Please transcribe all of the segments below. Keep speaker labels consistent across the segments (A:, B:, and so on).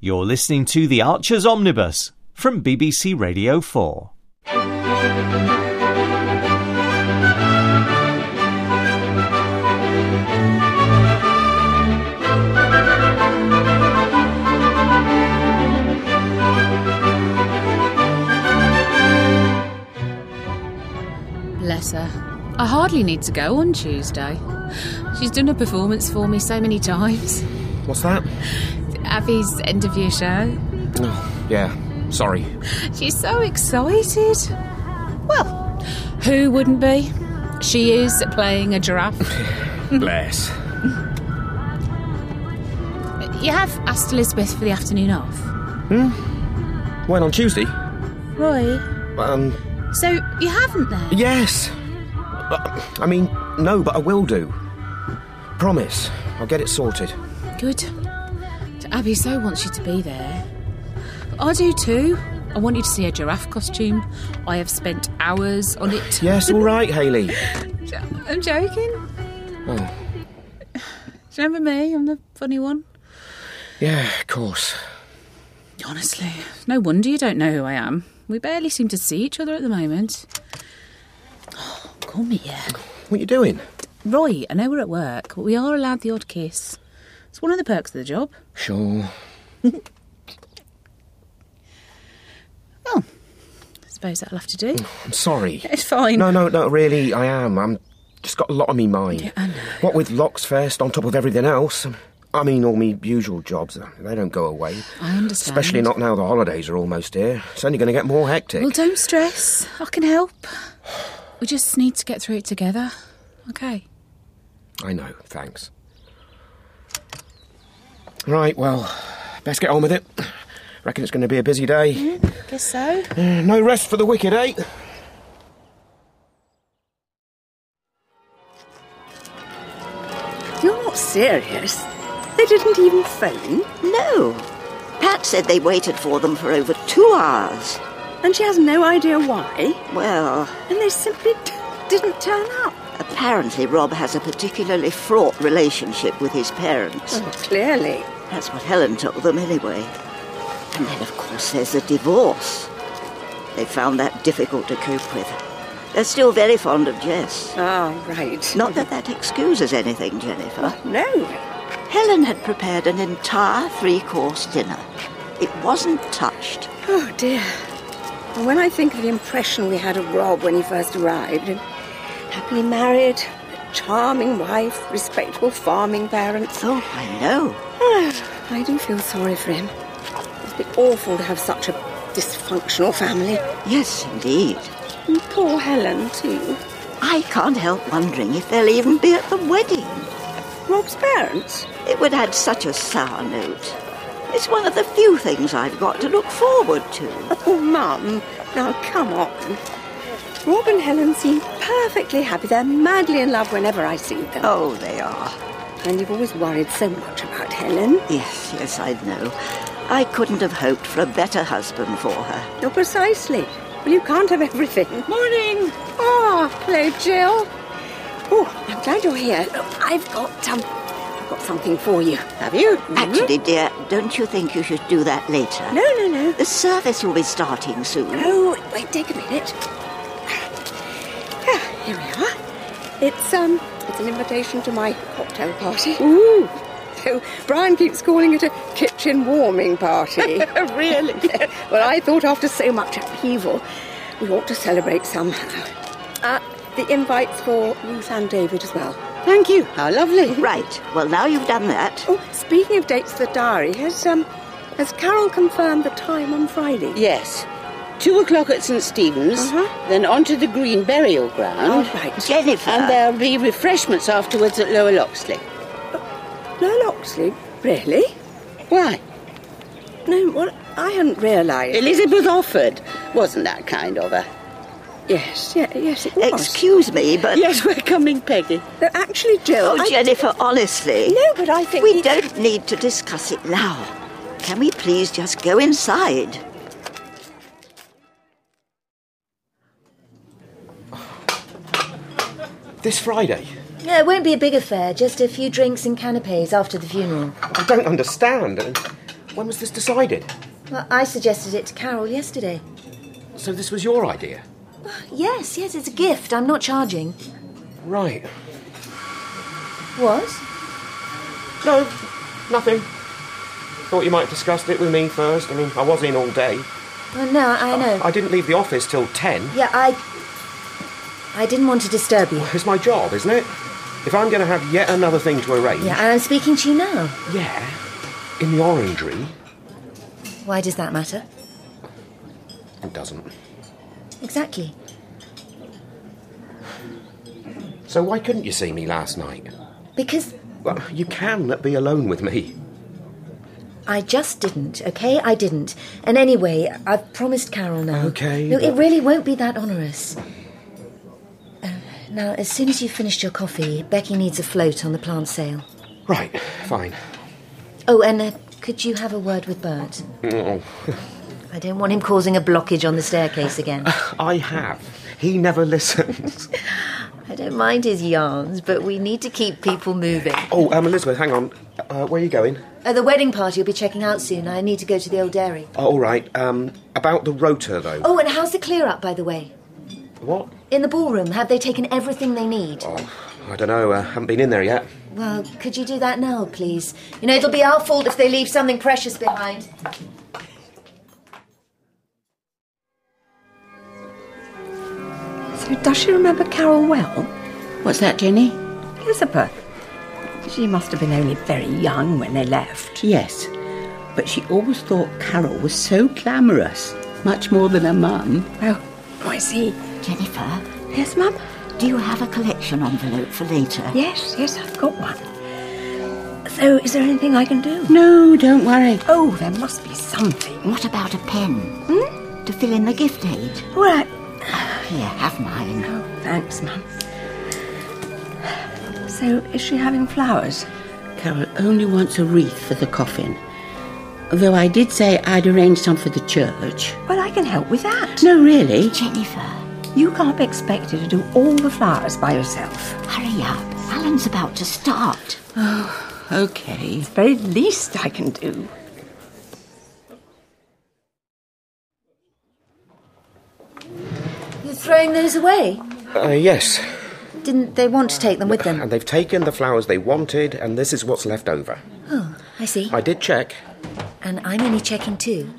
A: You're listening to The Archers Omnibus from BBC Radio 4.
B: Bless her. I hardly need to go on Tuesday. She's done a performance for me so many times.
C: What's that?
B: Abby's interview show.
C: Oh, yeah. Sorry.
B: She's so excited. Well, who wouldn't be? She is playing a giraffe.
C: Bless.
B: You have asked Elizabeth for the afternoon off?
C: When, on Tuesday?
B: Roy?
C: So
B: you haven't then?
C: Yes. I mean, no, but I will do. Promise. I'll get it sorted.
B: Good. Abby so wants you to be there. I do too. I want you to see a giraffe costume. I have spent hours on it.
C: Yes, all right, Hayley.
B: I'm joking.
C: Oh.
B: Do you remember me? I'm the funny one.
C: Yeah, of course.
B: Honestly, no wonder you don't know who I am. We barely seem to see each other at the moment. Oh, come here.
C: What are you doing?
B: Roy, I know we're at work, but we are allowed the odd kiss. It's one of the perks of the job.
C: Sure.
B: Well, I suppose that'll have to do.
C: I'm sorry.
B: It's fine.
C: No, really, I am. I'm just got a lot on me mind.
B: Yeah, I know.
C: What with Locks Fest on top of everything else. I mean, all me usual jobs, they don't go away.
B: I understand.
C: Especially not now the holidays are almost here. It's only going to get more hectic.
B: Well, don't stress. I can help. We just need to get through it together. Okay?
C: I know, thanks. Right, well, best get on with it. Reckon it's going to be a busy day.
B: Guess so.
C: No rest for the wicked, eh?
D: You're not serious? They didn't even phone?
E: No. Pat said they waited for them for over 2 hours.
D: And she has no idea why?
E: Well...
D: And they simply didn't turn up?
E: Apparently Rob has a particularly fraught relationship with his parents.
D: Oh, clearly.
E: That's what Helen told them anyway. And then, of course, there's the divorce. They found that difficult to cope with. They're still very fond of Jess.
D: Ah, right.
E: Not that that excuses anything, Jennifer.
D: No.
E: Helen had prepared an entire 3-course dinner. It wasn't touched.
D: Oh, dear. And when I think of the impression we had of Rob when he first arrived, happily married, a charming wife, respectable farming parents.
E: Oh, I know.
D: I do feel sorry for him. It's been awful to have such a dysfunctional family.
E: Yes, indeed.
D: And poor Helen, too.
E: I can't help wondering if they'll even be at the wedding.
D: Rob's parents?
E: It would add such a sour note. It's one of the few things I've got to look forward to.
D: Oh, Mum, now come on. Rob and Helen seem perfectly happy. They're madly in love whenever I see them.
E: Oh, they are.
D: And you've always worried so much about Helen.
E: Yes, I know. I couldn't have hoped for a better husband for her.
D: Oh, precisely. Well, you can't have everything.
B: Morning.
D: Oh, hello, Jill. Oh, I'm glad you're here. Look, I've got something for you.
E: Have you? Actually, dear, don't you think you should do that later?
D: No.
E: The service will be starting soon.
D: Oh, wait, take a minute. Here we are. It's an invitation to my cocktail party.
B: Ooh.
D: So Brian keeps calling it a kitchen warming party.
B: Really?
D: Well, I thought after so much upheaval, we ought to celebrate somehow. The invite's for Ruth and David as well.
B: Thank you. How lovely.
E: Right. Well, now you've done that.
D: Oh, speaking of dates for the diary, has Carol confirmed the time on Friday?
F: Yes. 2:00 at St. Stephen's, then on to the Green Burial Ground.
D: Oh, right.
E: Jennifer.
F: And there'll be refreshments afterwards at Lower Loxley.
D: Lower Loxley? Really?
F: Why?
D: No, well, I hadn't realised.
F: Elizabeth offered. Wasn't that kind of her?
D: Yes, it was.
E: Excuse me, but...
F: Yes, we're coming, Peggy.
D: No, actually, Jill...
E: Oh, Jennifer, honestly...
D: No, but I think...
E: We don't need to discuss it now. Can we please just go inside?
C: This Friday?
G: Yeah, it won't be a big affair, just a few drinks and canapes after the funeral.
C: I don't understand. When was this decided?
G: Well, I suggested it to Carol yesterday.
C: So this was your idea?
G: Yes, it's a gift. I'm not charging.
C: Right.
G: What?
C: No, nothing. Thought you might have discussed it with me first. I mean, I was in all day.
G: Well, no, I know.
C: I didn't leave the office till 10.
G: Yeah, I didn't want to disturb you.
C: It's my job, isn't it? If I'm going to have yet another thing to arrange...
G: Yeah, and I'm speaking to you now.
C: Yeah, in the orangery.
G: Why does that matter?
C: It doesn't.
G: Exactly.
C: So why couldn't you see me last night?
G: Because...
C: Well, you can be alone with me.
G: I just didn't, OK? I didn't. And anyway, I've promised Carol now.
C: OK.
G: No, it really won't be that onerous. Now, as soon as you've finished your coffee, Becky needs a float on the plant sale.
C: Right, fine.
G: Oh, and could you have a word with Bert?
C: Oh.
G: I don't want him causing a blockage on the staircase again.
C: I have. He never listens.
G: I don't mind his yarns, but we need to keep people moving.
C: Oh, Elizabeth, hang on. Where are you going?
G: The wedding party will be checking out soon. I need to go to the old dairy.
C: Oh, all right. About the rota, though.
G: Oh, and how's the clear-up, by the way?
C: What?
G: In the ballroom, have they taken everything they need?
C: Oh, I don't know. Haven't been in there yet.
G: Well, could you do that now, please? You know, it'll be our fault if they leave something precious behind.
D: So does she remember Carol well?
F: What's that, Jenny?
D: Elizabeth. She must have been only very young when they left.
F: Yes, but she always thought Carol was so glamorous, much more than her mum.
D: Oh, I see.
E: Jennifer,
D: Yes, Mum?
E: do you have a collection envelope for later?
D: Yes, I've got one. So, is there anything I can do?
F: No, don't worry.
D: Oh, there must be something.
E: What about a pen? To fill in the gift aid?
D: All right.
E: Here, have mine.
D: Oh, thanks, Mum. So, is she having flowers?
F: Carol only wants a wreath for the coffin. Though I did say I'd arrange some for the church.
D: Well, I can help with that.
F: No, really?
E: Jennifer,
D: You can't be expected to do all the flowers by yourself.
E: hurry up. Alan's about to start.
F: OK.
D: The very least I can do.
G: You're throwing those away?
C: Yes.
G: Didn't they want to take them with them?
C: And they've taken the flowers they wanted, and this is what's left over.
G: Oh, I see.
C: I did check.
G: And I'm only checking too.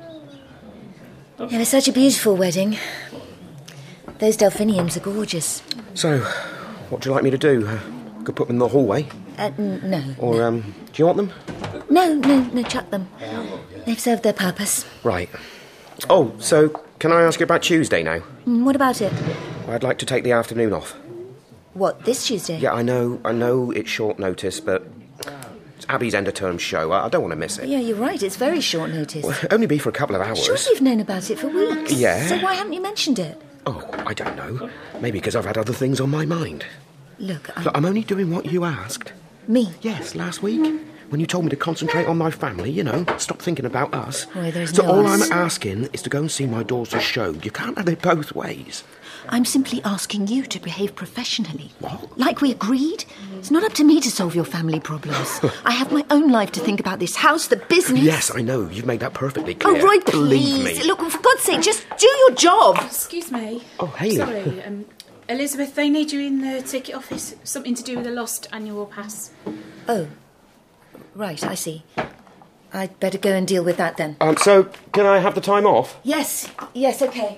G: It was such a beautiful wedding. Those delphiniums are gorgeous.
C: So, what do you like me to do? Could put them in the hallway?
G: No.
C: Or, do you want them?
G: No, chuck them. They've served their purpose.
C: Right. Oh, so can I ask you about Tuesday now?
G: What about it?
C: I'd like to take the afternoon off.
G: What, this Tuesday?
C: Yeah, I know it's short notice, but it's Abby's end-of-term show. I don't want to miss it.
G: Yeah, you're right. It's very short notice.
C: Well, it'll only be for a couple of hours.
G: Sure, you've known about it for weeks.
C: Yeah.
G: So why haven't you mentioned it?
C: Oh, I don't know. Maybe because I've had other things on my mind.
G: Look,
C: I'm only doing what you asked.
G: Me?
C: Yes, last week. When you told me to concentrate on my family, stop thinking about us.
G: Well, there's
C: So
G: no
C: all
G: us.
C: I'm asking is to go and see my daughter's show. You can't have it both ways.
G: I'm simply asking you to behave professionally.
C: What?
G: Like we agreed. It's not up to me to solve your family problems. I have my own life to think about, this house, the business.
C: Yes, I know. You've made that perfectly clear.
G: Oh, right,
C: Believe
G: please.
C: me.
G: Look, for God's sake, just do your job.
B: Excuse me.
C: Oh, Hayley.
B: Sorry, Elizabeth, they need you in the ticket office. Something to do with the lost annual pass.
G: Oh, right, I see. I'd better go and deal with that then.
C: So, can I have the time off?
G: Yes, OK.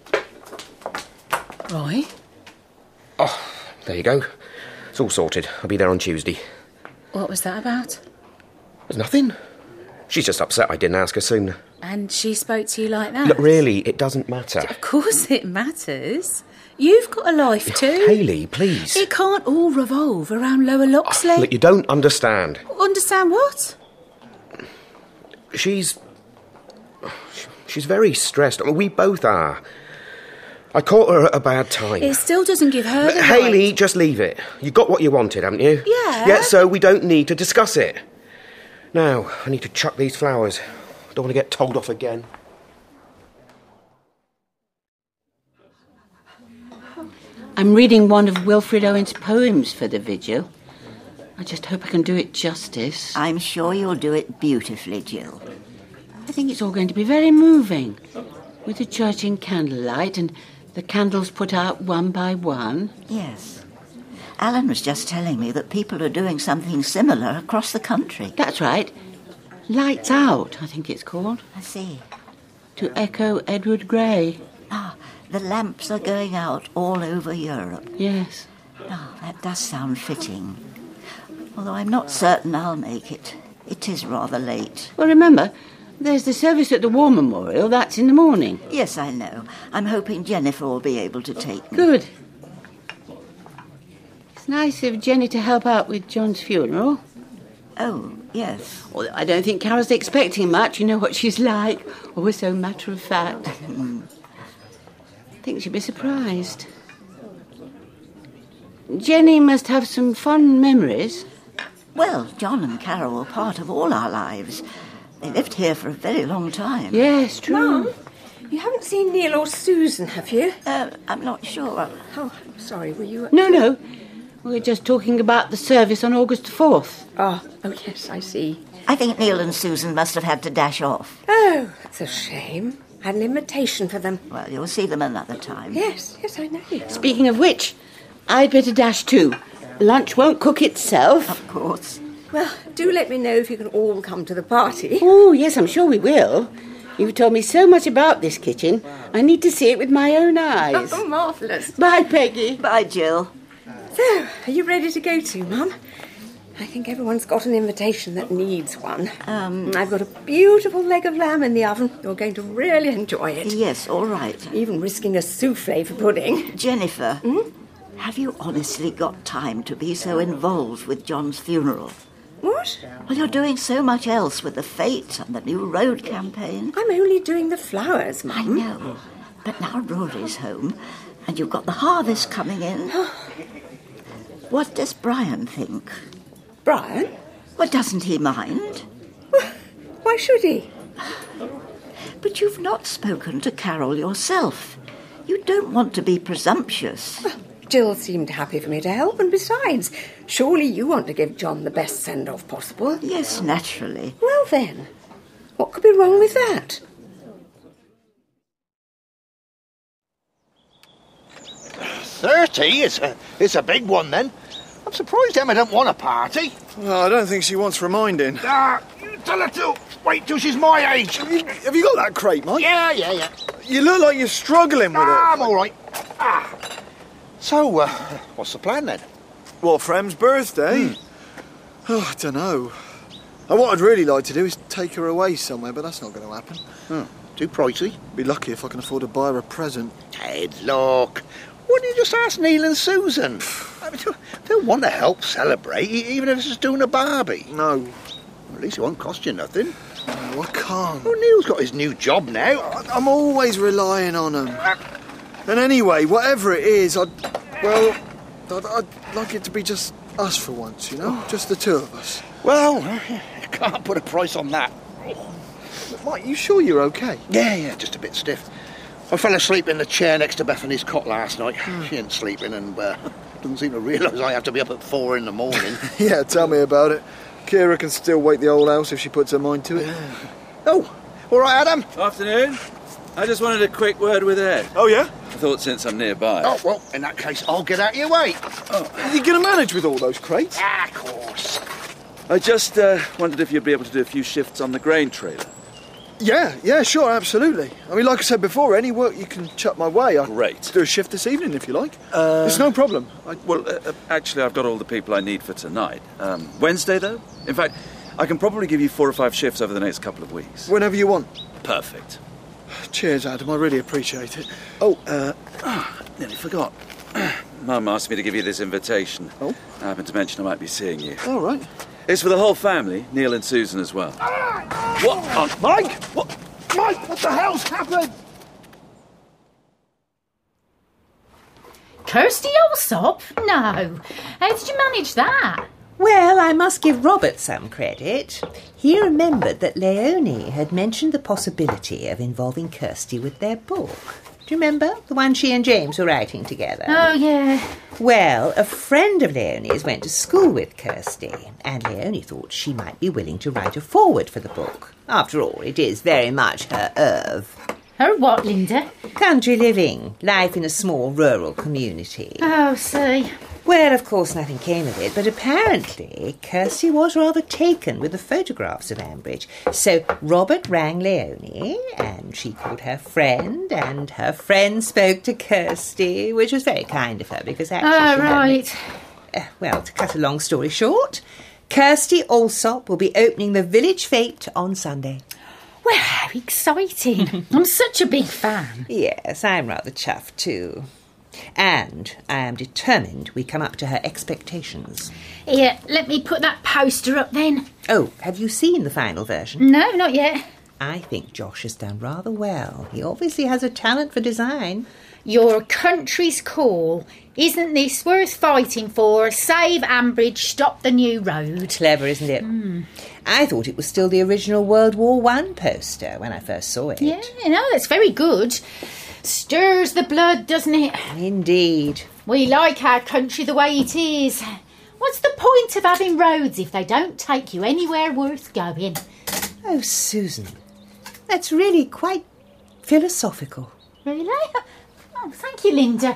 B: Roy?
C: Oh, there you go. It's all sorted. I'll be there on Tuesday.
B: What was that about?
C: There's nothing. She's just upset I didn't ask her sooner.
B: And she spoke to you like that?
C: Look, really, it doesn't matter.
B: Of course it matters. You've got a life too.
C: Hayley, please.
B: It can't all revolve around Lower Loxley.
C: Look, you don't understand.
B: Understand what?
C: She's very stressed. I mean, we both are. I caught her at a bad time.
B: It still doesn't give her the
C: Hayley,
B: right.
C: just leave it. You got what you wanted, haven't you?
B: Yeah.
C: Yeah, so we don't need to discuss it. Now, I need to chuck these flowers. I don't want to get told off again.
F: I'm reading one of Wilfred Owen's poems for the vigil. I just hope I can do it justice.
E: I'm sure you'll do it beautifully, Jill.
F: I think it's all going to be very moving, with the church in candlelight and the candles put out one by one.
E: Yes. Alan was just telling me that people are doing something similar across the country.
F: That's right. Lights Out, I think it's called.
E: I see.
F: To echo Edward Gray.
E: Ah, the lamps are going out all over Europe.
F: Yes.
E: Ah, that does sound fitting. Although I'm not certain I'll make it. It is rather late.
F: Well, remember, there's the service at the War Memorial. That's in the morning.
E: Yes, I know. I'm hoping Jennifer will be able to take me.
F: Good. It's nice of Jenny to help out with John's funeral.
E: Oh, yes.
F: Although I don't think Carol's expecting much. You know what she's like. Always so matter-of-fact. I think she'll be surprised. Jenny must have some fond memories.
E: Well, John and Carol were part of all our lives. They lived here for a very long time.
F: Yes, true.
D: Mum, you haven't seen Neil or Susan, have you?
E: I'm not sure.
D: Oh, sorry, were you...
F: No. We were just talking about the service on August 4th.
D: Oh, yes, I see.
E: I think Neil and Susan must have had to dash off.
D: Oh, that's a shame. I had an invitation for them.
E: Well, you'll see them another time.
D: Yes, I know.
F: Speaking of which, I'd better dash too. Lunch won't cook itself.
E: Of course.
D: Well, do let me know if you can all come to the party.
F: Oh, yes, I'm sure we will. You've told me so much about this kitchen. I need to see it with my own eyes.
D: Oh, marvellous.
F: Bye, Peggy.
E: Bye, Jill.
D: So, are you ready to go to, Mum? I think everyone's got an invitation that needs one. I've got a beautiful leg of lamb in the oven. You're going to really enjoy it.
E: Yes, all right.
D: Even risking a souffle for pudding.
E: Jennifer, have you honestly got time to be so involved with John's funeral?
D: What?
E: Well, you're doing so much else with the fete and the new road campaign.
D: I'm only doing the flowers, Mum.
E: I know. But now Rory's home, and you've got the harvest coming in. What does Brian think?
D: Brian?
E: Well, doesn't he mind?
D: Why should he?
E: But you've not spoken to Carol yourself. You don't want to be presumptuous.
D: Jill seemed happy for me to help, and besides, surely you want to give John the best send-off possible.
E: Yes, naturally.
D: Well then, what could be wrong with that?
H: 30 is a big one then. I'm surprised Emma don't want a party.
I: Well, I don't think she wants reminding.
H: You tell her to wait till she's my age.
I: Have you got that crate, Mike?
H: Yeah.
I: You look like you're struggling with it.
H: I'm all right. So, what's the plan then?
I: What, for Em's birthday? Oh, I don't know. What I'd really like to do is take her away somewhere, but that's not going to happen.
H: Too pricey?
I: Be lucky if I can afford to buy her a present.
H: Ted, look. Why don't you just ask Neil and Susan? I mean, they'll want to help celebrate, even if it's just doing a Barbie.
I: No.
H: Well, at least it won't cost you nothing.
I: No, I can't.
H: Well, Neil's got his new job now.
I: I'm always relying on him. And anyway, whatever it is, I'd like it to be just us for once, you know? Just the two of us.
H: Well, you can't put a price on that.
I: Mike, you sure you're okay?
H: Yeah, just a bit stiff. I fell asleep in the chair next to Bethany's cot last night. She ain't sleeping and doesn't seem to realise I have to be up at 4 in the morning.
I: Yeah, tell me about it. Kira can still wake the old house if she puts her mind to it.
H: Oh, all right, Adam.
J: Afternoon. I just wanted a quick word with Ed.
I: Oh, yeah?
J: I thought since I'm nearby.
H: Oh, well, in that case, I'll get out of your way.
I: Are you going to manage with all those crates?
H: Of course.
J: I just wondered if you'd be able to do a few shifts on the grain trailer.
I: Yeah, sure, absolutely. I mean, like I said before, any work you can chuck my way. I
J: Great.
I: do a shift this evening if you like. It's no problem.
J: Actually, I've got all the people I need for tonight. Wednesday, though? In fact, I can probably give you 4 or 5 shifts over the next couple of weeks.
I: Whenever you want.
J: Perfect.
I: Cheers, Adam. I really appreciate it.
J: Nearly forgot. Mum asked me to give you this invitation.
I: Oh?
J: I happened to mention I might be seeing you.
I: All right.
J: It's for the whole family, Neil and Susan as well.
H: What on... Mike? What? Mike, what the hell's happened?
B: Kirsty Allsop? No. How did you manage that?
K: Well, I must give Robert some credit. He remembered that Leonie had mentioned the possibility of involving Kirsty with their book. Do you remember? The one she and James were writing together.
B: Oh, yeah.
K: Well, a friend of Leonie's went to school with Kirsty, and Leonie thought she might be willing to write a foreword for the book. After all, it is very much her oeuvre.
B: Her what, Linda?
K: Country living, life in a small rural community.
B: Oh, see.
K: Well, of course, nothing came of it, but apparently Kirsty was rather taken with the photographs of Ambridge. So Robert rang Leonie, and she called her friend, and her friend spoke to Kirsty, which was very kind of her, because actually she
B: right.
K: Well, to cut a long story short, Kirsty Allsop will be opening the Village Fete on Sunday.
B: Well, how exciting. I'm such a big fan.
K: Yes, I'm rather chuffed too. And I am determined we come up to her expectations.
B: Here, let me put that poster up then.
K: Oh, have you seen the final version?
B: No, not yet.
K: I think Josh has done rather well. He obviously has a talent for design.
B: Your country's call. Isn't this worth fighting for? Save Ambridge, stop the new road.
K: Clever, isn't it? I thought it was still the original World War I poster when I first saw it.
B: Yeah, no, that's very good. Stirs the blood, doesn't it?
K: Indeed.
B: We like our country the way it is. What's the point of having roads if they don't take you anywhere worth going?
K: Oh, Susan, that's really quite philosophical.
B: Really? Oh, thank you, Linda.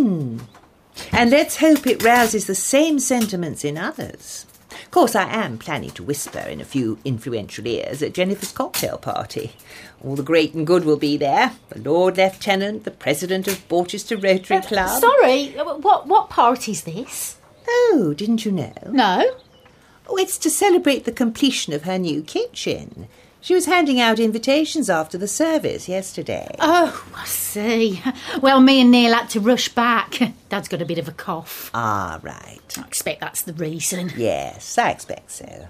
K: And let's hope it rouses the same sentiments in others. Of course, I am planning to whisper in a few influential ears at Jennifer's cocktail party. All the great and good will be there. The Lord Lieutenant, the President of Borchester Rotary Club.
B: Sorry, what party's this?
K: Oh, didn't you know?
B: No.
K: Oh, it's to celebrate the completion of her new kitchen. She was handing out invitations after the service yesterday.
B: Oh, I see. Well, me and Neil had to rush back. Dad's got a bit of a cough.
K: Ah, right.
B: I expect that's the reason.
K: Yes, I expect so.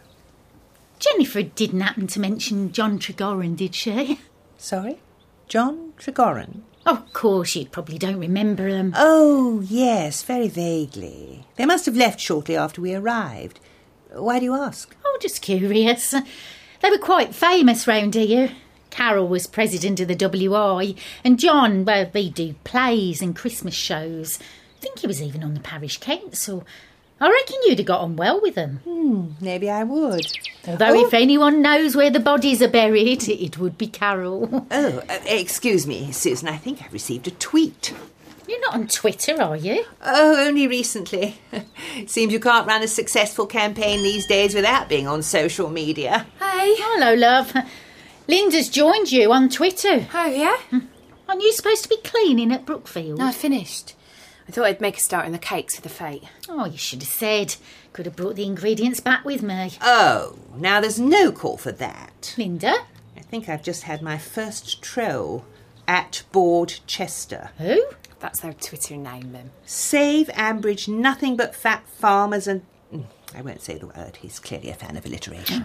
B: Jennifer didn't happen to mention John Tregoran, did she?
K: Sorry? John Tregoran?
B: Of course, you probably don't remember them.
K: Oh, yes, very vaguely. They must have left shortly after we arrived. Why do you ask?
B: Oh, just curious. They were quite famous round here. Carol was president of the WI, and John, well, he'd do plays and Christmas shows. I think he was even on the parish council. I reckon you'd have got on well with them.
K: Maybe I would.
B: Although if anyone knows where the bodies are buried, it would be Carol.
K: Oh, excuse me, Susan, I think I received a tweet.
B: You're not on Twitter, are you?
K: Oh, only recently. Seems you can't run a successful campaign these days without being on social media.
D: Hey.
B: Hello, love. Linda's joined you on Twitter.
D: Oh, yeah?
B: Aren't you supposed to be cleaning at Brookfield?
D: No, I finished. I thought I'd make a start on the cakes for the fete.
B: Oh, you should have said. Could have brought the ingredients back with me.
K: Oh, now there's no call for that.
B: Linda?
K: I think I've just had my first troll at Board Chester.
B: Who?
D: That's their Twitter name, then.
K: Save Ambridge, nothing but fat farmers and... I won't say the word, he's clearly a fan of alliteration.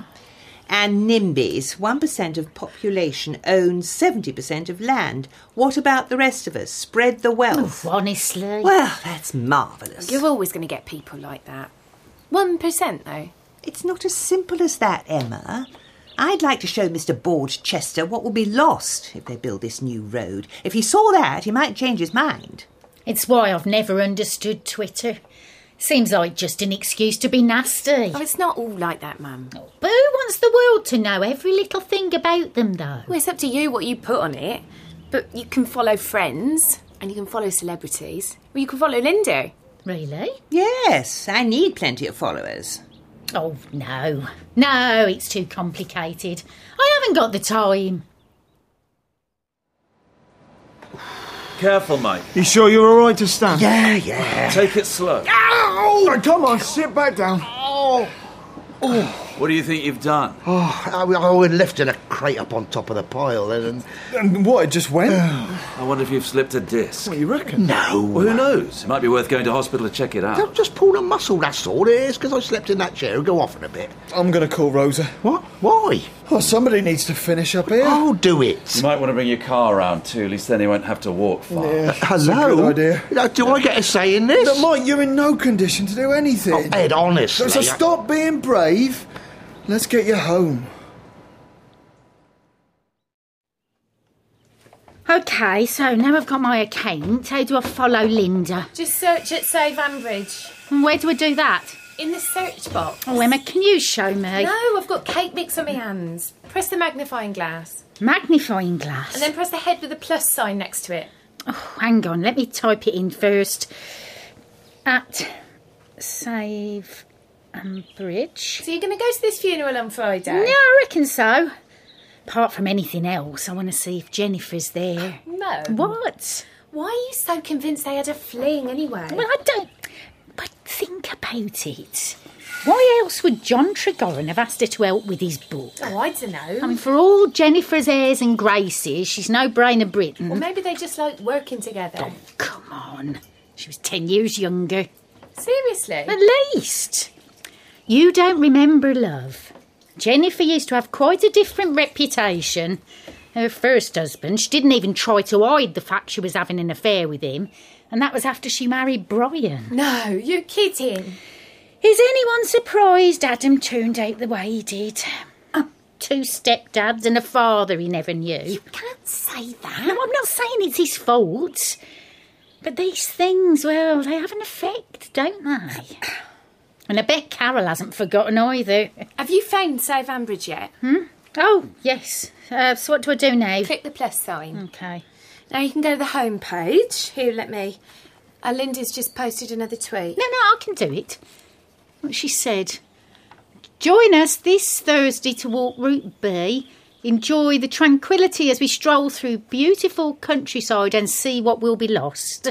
K: And NIMBYs, 1% of population owns 70% of land. What about the rest of us? Spread the wealth.
B: Oh, honestly.
K: Well, that's marvellous.
D: You're always going to get people like that. 1%, though.
K: It's not as simple as that, Emma. I'd like to show Mr. Board Chester what will be lost if they build this new road. If he saw that, he might change his mind.
B: It's why I've never understood Twitter. Seems like just an excuse to be nasty.
D: Oh, it's not all like that, Mum.
B: But who wants the world to know every little thing about them, though?
D: Well, it's up to you what you put on it. But you can follow friends, and you can follow celebrities. Well, you can follow Linda.
B: Really?
K: Yes, I need plenty of followers.
B: Oh, no. No, it's too complicated. I haven't got the time.
J: Careful, mate.
I: You sure you're all right to stand?
H: Yeah.
J: Take it slow.
I: Oh, come on, sit back down.
J: What do you think you've done?
H: I was lifting a crate up on top of the pile and...
I: And what, it just went?
J: I wonder if you've slipped a disc.
I: What, you reckon?
H: No.
J: Well, who knows? It might be worth going to hospital to check it out.
H: I've just pulled a muscle, that's all it is, because I slept in that chair and go off in a bit.
I: I'm going to call Rosa.
H: What? Why?
I: Oh, somebody needs to finish up here.
H: I'll do it.
J: You might want to bring your car around too, at least then he won't have to walk far.
I: Yeah,
H: Hello?
I: that's a good idea.
H: Now, do I get a say in this?
I: Look, Mike, you're in no condition to do anything.
H: Oh, Ed, honestly.
I: So stop being brave. Let's get you home.
B: OK, so now I've got my account. How do I follow Linda?
L: Just search at Save Ambridge.
B: And where do I do that?
L: In the search box.
B: Oh, Emma, can you show me?
L: No, I've got cake mix on my hands. Press the magnifying glass.
B: Magnifying glass?
L: And then press the head with the plus sign next to it.
B: Oh, hang on, let me type it in first. At Save Ambridge.
L: So you're going to go to this funeral on Friday?
B: No, I reckon so. Apart from anything else, I want to see if Jennifer's there.
L: No.
B: What?
L: Why are you so convinced they had a fling anyway?
B: Well, I don't... But think about it. Why else would John Tregoran have asked her to help with his book?
L: Oh, I don't know.
B: I mean, for all Jennifer's airs and graces, she's no brainer Britain.
L: Or maybe they just like working together.
B: Oh, come on. She was 10 years younger.
L: Seriously?
B: At least. You don't remember, love. Jennifer used to have quite a different reputation. Her first husband, she didn't even try to hide the fact she was having an affair with him. And that was after she married Brian.
L: No, you're kidding.
B: Is anyone surprised Adam turned out the way he did? 2 stepdads and a father he never knew.
L: You can't say that.
B: No, I'm not saying it's his fault. But these things, well, they have an effect, don't they? And I bet Carol hasn't forgotten either.
L: Have you found Save Ambridge yet?
B: Oh, yes. So what do I do now?
L: Click the plus sign.
B: OK.
L: Now you can go to the home page. Here, let me. Linda's just posted another tweet.
B: No, I can do it. What she said. Join us this Thursday to walk Route B. Enjoy the tranquility as we stroll through beautiful countryside and see what will be lost.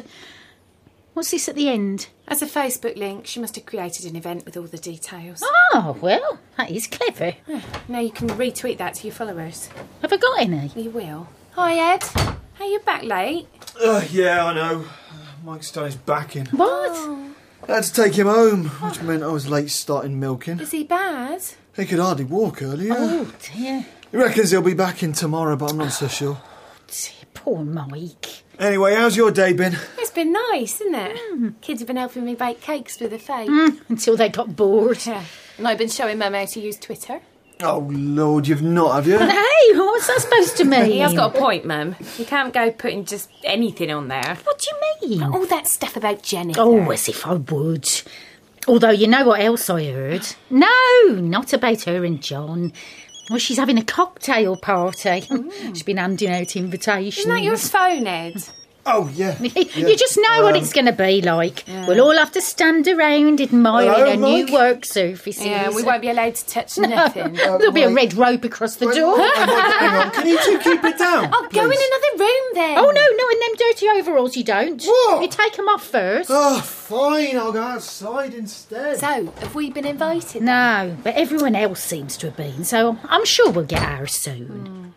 B: What's this at the end?
L: As a Facebook link, she must have created an event with all the details.
B: Oh, well, that is clever.
L: Now you can retweet that to your followers.
B: Have I got any?
L: You will. Hi, Ed. Hey, you're back late.
I: Yeah, I know. Mike's done his backing.
B: What?
L: Oh.
I: I had to take him home, which meant I was late starting milking.
L: Is he bad?
I: He could hardly walk earlier.
B: Oh, dear.
I: He reckons he'll be back in tomorrow, but I'm not so sure.
B: Dear, poor Mike.
I: Anyway, how's your day been?
L: It's been nice, isn't it? Kids have been helping me bake cakes with the fake.
B: Until they got bored.
L: Yeah. And I've been showing Mum how to use Twitter.
I: Oh, Lord, you've not, have you?
B: But hey, what's that supposed to mean?
L: He has got a point, Mum. You can't go putting just anything on there.
B: What do you mean?
L: All that stuff about Jennifer.
B: Oh, as if I would. Although, you know what else I heard? No, not about her and John. Well, she's having a cocktail party. She's been handing out invitations.
L: Isn't that your phone, Ed?
I: Oh, yeah.
B: You just know what it's going to be like. Yeah. We'll all have to stand around admiring her new work surfaces.
L: Yeah, we won't be allowed to touch nothing.
B: There'll be a red rope across the door.
I: Hang on, can you two keep it down?
L: Oh,
I: please?
L: Go in another room then.
B: Oh, no, not in them dirty overalls, you don't.
I: What?
B: You take them off first.
I: Oh, fine, I'll go outside instead.
L: So, have we been invited?
B: No, but everyone else seems to have been, so I'm sure we'll get ours soon.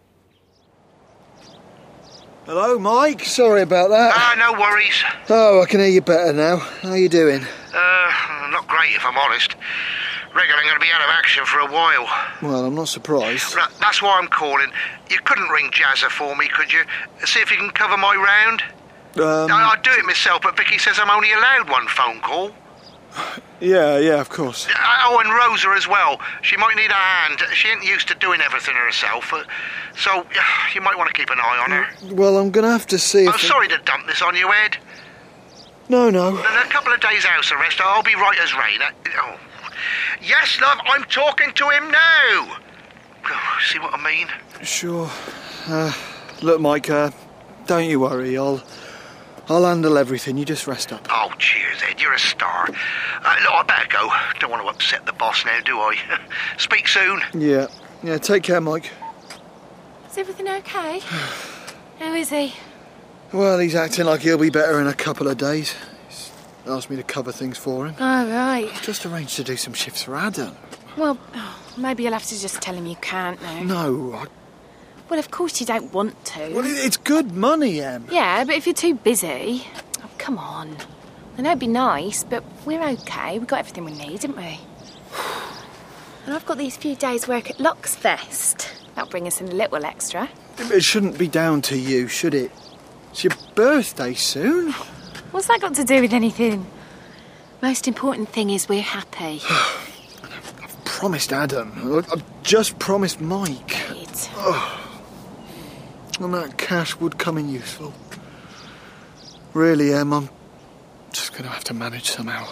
I: Hello, Mike. Sorry about that.
H: No worries.
I: Oh, I can hear you better now. How you doing?
H: Not great, if I'm honest. Reckon I'm going to be out of action for a while.
I: Well, I'm not surprised.
H: That's why I'm calling. You couldn't ring Jazza for me, could you? See if you can cover my round? I'd do it myself, but Vicky says I'm only allowed one phone call.
I: Yeah, of course.
H: Oh, and Rosa as well. She might need a hand. She ain't used to doing everything herself. So, you might want to keep an eye on her.
I: Well, I'm going to have to see if...
H: I'm sorry to dump this on you, Ed.
I: No.
H: In a couple of days house arrest, I'll be right as rain. Oh. Yes, love, I'm talking to him now. Oh, see what I mean?
I: Sure. Look, Mike, don't you worry. I'll handle everything. You just rest up.
H: Oh, cheers, Ed. You're a star. Look, I better go. Don't want to upset the boss now, do I? Speak soon.
I: Yeah, take care, Mike.
L: Is everything okay? How is he?
I: Well, he's acting like he'll be better in a couple of days. He's asked me to cover things for him.
L: Oh, right.
I: I've just arranged to do some shifts for Adam.
L: Well, maybe you'll have to just tell him you can't now.
I: No,
L: Well, of course you don't want to.
I: Well, it's good money, Em.
L: Yeah, but if you're too busy... Oh, come on. I know it'd be nice, but we're okay. We've got everything we need, haven't we? And I've got these few days' work at Locksfest. That'll bring us in a little extra.
I: It shouldn't be down to you, should it? It's your birthday soon.
L: What's that got to do with anything? Most important thing is we're happy.
I: I've promised Adam. I've just promised Mike. And that cash would come in useful. Really, Em, I'm just going to have to manage somehow.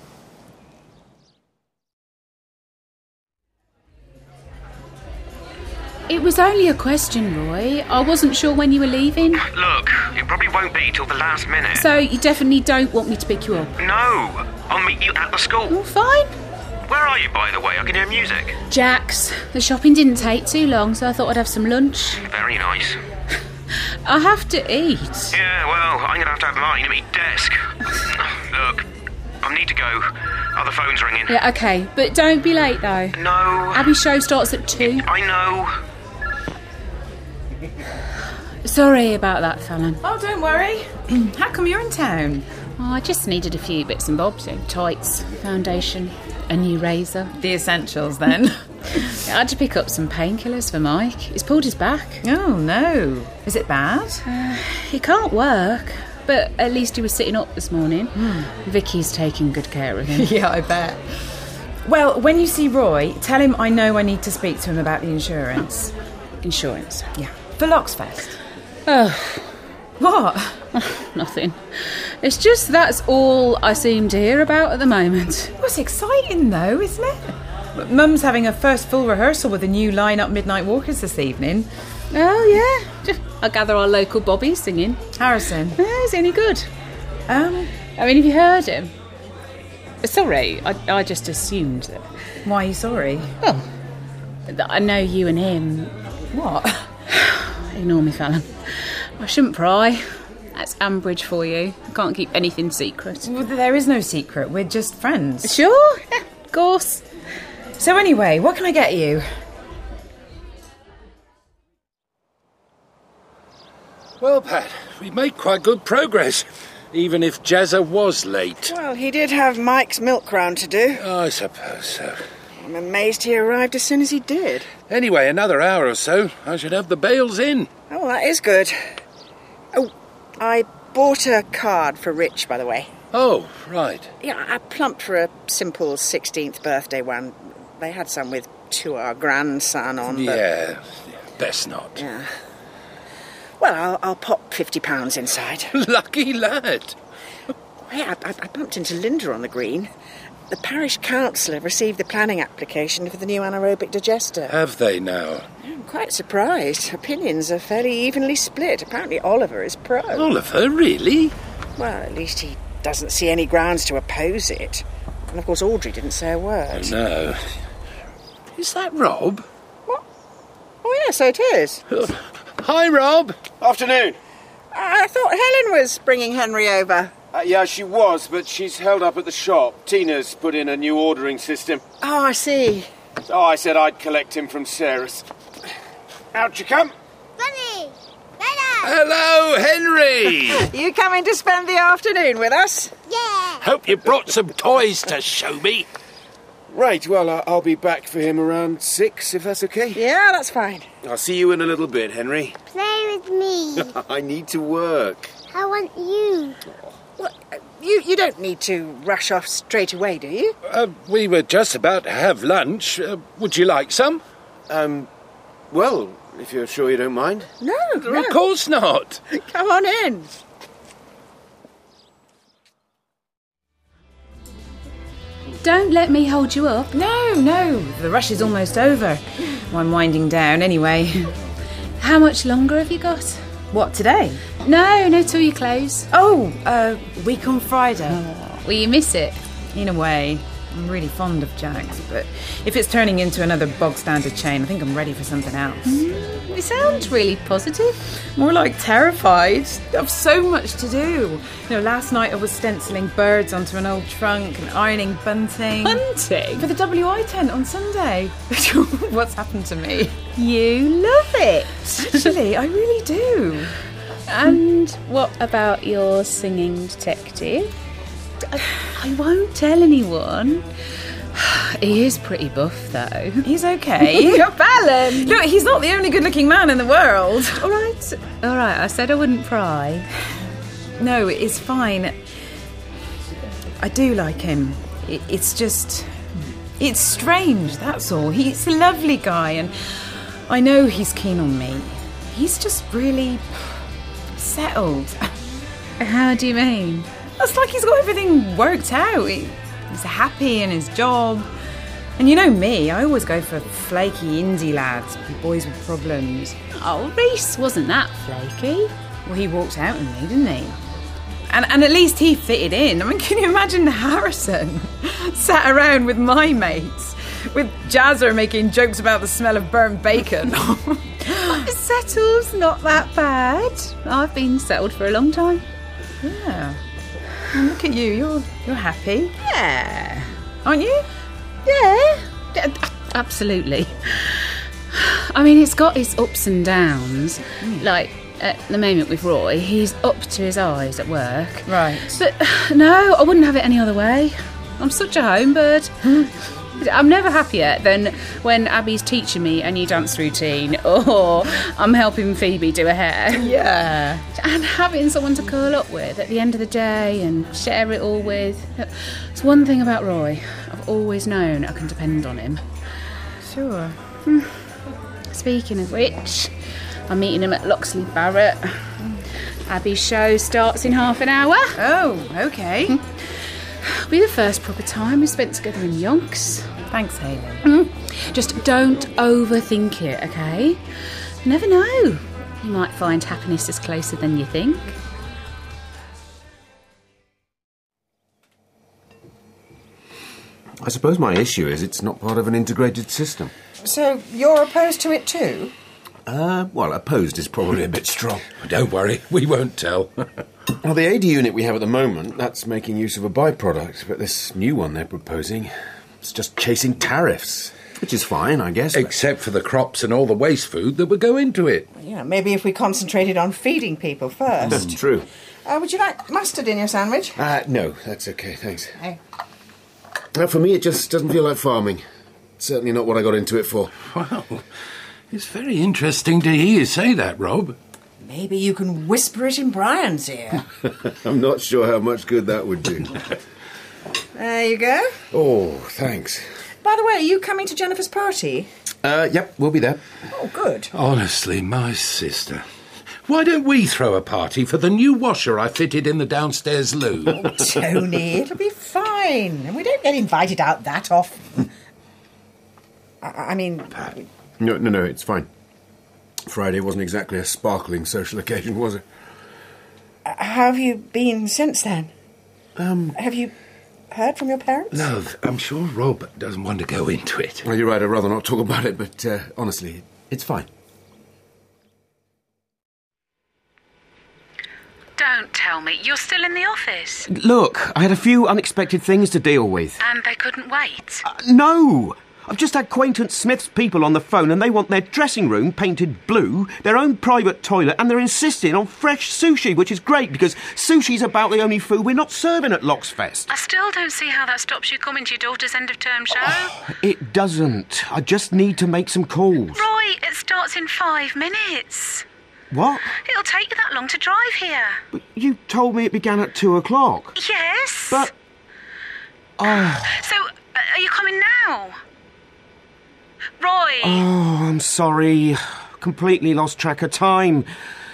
M: It was only a question, Roy. I wasn't sure when you were leaving.
N: Look, it probably won't be till the last minute.
M: So you definitely don't want me to pick you up?
N: No, I'll meet you at the school.
M: Oh, fine.
N: Where are you, by the way? I can hear music.
M: Jack's. The shopping didn't take too long, so I thought I'd have some lunch.
N: Very nice.
M: I have to eat.
N: Yeah, well, I'm going to have mine at my desk. Look, I need to go. Other phone's ringing.
M: Yeah, OK, but don't be late, though.
N: No.
M: Abby's show starts at 2.
N: I know.
M: Sorry about that, Fallon.
K: Oh, don't worry. How come you're in town?
M: Oh, I just needed a few bits and bobs. Tights, foundation, a new razor.
K: The essentials, then.
M: I had to pick up some painkillers for Mike. He's pulled his back.
K: Oh, no. Is it bad?
M: He can't work, but at least he was sitting up this morning. Vicky's taking good care of him.
K: Yeah, I bet. Well, when you see Roy, tell him I know I need to speak to him about the insurance.
M: Insurance?
K: Yeah. For Locksfest.
M: Oh.
K: What?
M: Nothing. It's just that's all I seem to hear about at the moment.
K: Well, it's exciting, though, isn't it? Mum's having her first full rehearsal with the new line-up Midnight Walkers this evening.
M: Oh, yeah. I gather our local Bobby's singing.
K: Harrison.
M: Yeah, is he any good? I mean, have you heard him? Sorry, I just assumed that.
K: Why are you sorry?
M: Well, I know you and him.
K: What?
M: Ignore me, Fallon. I shouldn't pry. That's Ambridge for you. I can't keep anything secret.
K: Well, there is no secret. We're just friends.
M: Sure? Yeah, of course.
K: So anyway, what can I get you?
O: Well, Pat, we've made quite good progress, even if Jazza was late.
D: Well, he did have Mike's milk round to do.
O: I suppose so.
D: I'm amazed he arrived as soon as he did.
O: Anyway, another hour or so, I should have the bales in.
D: Oh, that is good. Oh, I bought a card for Rich, by the way.
O: Oh, right.
D: Yeah, I plumped for a simple 16th birthday one. They had some with to our grandson on. But...
O: Yeah, best not.
D: Yeah. Well, I'll pop £50 inside.
O: Lucky lad.
D: Yeah, I bumped into Linda on the green. The parish council have received the planning application for the new anaerobic digester.
O: Have they now?
D: I'm quite surprised. Opinions are fairly evenly split. Apparently Oliver is pro.
O: Oliver, really?
D: Well, at least he doesn't see any grounds to oppose it. And of course Audrey didn't say a word.
O: Oh, no. Is that Rob?
D: What? Oh, yeah, so it is.
O: Hi, Rob.
P: Afternoon.
D: I thought Helen was bringing Henry over.
P: Yeah, she was, but she's held up at the shop. Tina's put in a new ordering system.
D: Oh, I see.
P: So I said I'd collect him from Sarah's. Out you come.
Q: Bunny!
O: Hello, Henry!
D: You coming to spend the afternoon with us?
Q: Yeah.
O: Hope you brought some toys to show me.
P: Right, well, I'll be back for him around 6, if that's okay.
D: Yeah, that's fine.
P: I'll see you in a little bit, Henry.
Q: Play with me.
P: I need to work.
Q: I want you.
D: Well, you don't need to rush off straight away, do you?
O: We were just about to have lunch. Would you like some?
P: Well, if you're sure you don't mind.
D: No.
O: Of course not.
D: Come on in.
M: Don't let me hold you up.
K: No. The rush is almost over. Well, I'm winding down anyway.
M: How much longer have you got?
K: What, today?
M: No, till you close.
K: Oh, week on Friday.
M: Will you miss it?
K: In a way. I'm really fond of Jack's, but if it's turning into another bog-standard chain, I think I'm ready for something else.
M: You sound really positive.
K: More like terrified. I've so much to do. Last night I was stenciling birds onto an old trunk and ironing bunting.
M: Bunting?
K: For the WI tent on Sunday. What's happened to me?
M: You love it.
K: Actually, I really do.
M: And what about your singing detective? I won't tell anyone. He is pretty buff, though.
K: He's okay.
M: You're Fallon.
K: Look, he's not the only good-looking man in the world.
M: All right. I said I wouldn't pry.
K: No, it's fine. I do like him. It's just... It's strange, that's all. He's a lovely guy, and I know he's keen on me.
M: He's just really settled.
L: How do you mean?
M: It's like he's got everything worked out. He's happy in his job. And you know me, I always go for flaky indie lads, boys with problems.
L: Oh, Reese wasn't that flaky.
M: Well, he walked out on me, didn't he? And at least he fitted in. I mean, can you imagine Harrison sat around with my mates, with Jazzer making jokes about the smell of burnt bacon?
L: Settled's not that bad. I've been settled for a long time.
M: Yeah. And look at you, you're happy.
L: Yeah.
M: Aren't you?
L: Yeah. Absolutely. I mean, it's got its ups and downs. Like, at the moment with Roy, he's up to his eyes at work.
M: Right.
L: But no, I wouldn't have it any other way. I'm such a home bird. I'm never happier than when Abby's teaching me a new dance routine or I'm helping Phoebe do her hair.
M: Yeah.
L: And having someone to curl up with at the end of the day and share it all with. It's one thing about Roy. I've always known I can depend on him.
M: Sure.
L: Speaking of which, I'm meeting him at Loxley Barrett. Abby's show starts in half an hour.
M: Oh, okay.
L: It'll be the first proper time we spent together in yonks.
M: Thanks, Hayley.
L: Just don't overthink it, okay? You never know. You might find happiness is closer than you think.
R: I suppose my issue is it's not part of an integrated system.
S: So you're opposed to it too?
R: Well, opposed is probably a bit strong.
O: Don't worry, we won't tell.
R: Well, the AD unit we have at the moment, that's making use of a byproduct, but this new one they're proposing, it's just chasing tariffs, which is fine, I guess.
O: Except for the crops and all the waste food that would go into it.
S: Yeah, maybe if we concentrated on feeding people first.
R: True.
S: Would you like mustard in your sandwich?
R: No, that's okay, thanks.
S: Hey.
R: For me, it just doesn't feel like farming. Certainly not what I got into it for.
O: Well, it's very interesting to hear you say that, Rob.
S: Maybe you can whisper it in Brian's ear.
R: I'm not sure how much good that would do.
S: There you go.
R: Oh, thanks.
S: By the way, are you coming to Jennifer's party?
R: Yep, we'll be there.
S: Oh, good.
O: Honestly, my sister. Why don't we throw a party for the new washer I fitted in the downstairs loo?
S: Oh, Tony, it'll be fine. And we don't get invited out that often. I mean...
R: No, it's fine. Friday wasn't exactly a sparkling social occasion, was it?
S: How have you been since then? Have you heard from your parents?
O: Love, I'm sure Rob doesn't want to go into it.
R: Well, you're right, I'd rather not talk about it, but honestly, it's fine.
L: Don't tell me. You're still in the office.
C: Look, I had a few unexpected things to deal with.
L: And they couldn't wait?
C: No! I've just had Quaintance Smith's people on the phone and they want their dressing room painted blue, their own private toilet, and they're insisting on fresh sushi, which is great because sushi's about the only food we're not serving at Loxfest.
L: I still don't see how that stops you coming to your daughter's end-of-term show.
C: It doesn't. I just need to make some calls.
L: Roy, it starts in 5 minutes.
C: What?
L: It'll take you that long to drive here.
C: But you told me it began at 2:00.
L: Yes.
C: But... Oh...
L: So, are you coming now? Roy!
C: Oh, I'm sorry. Completely lost track of time.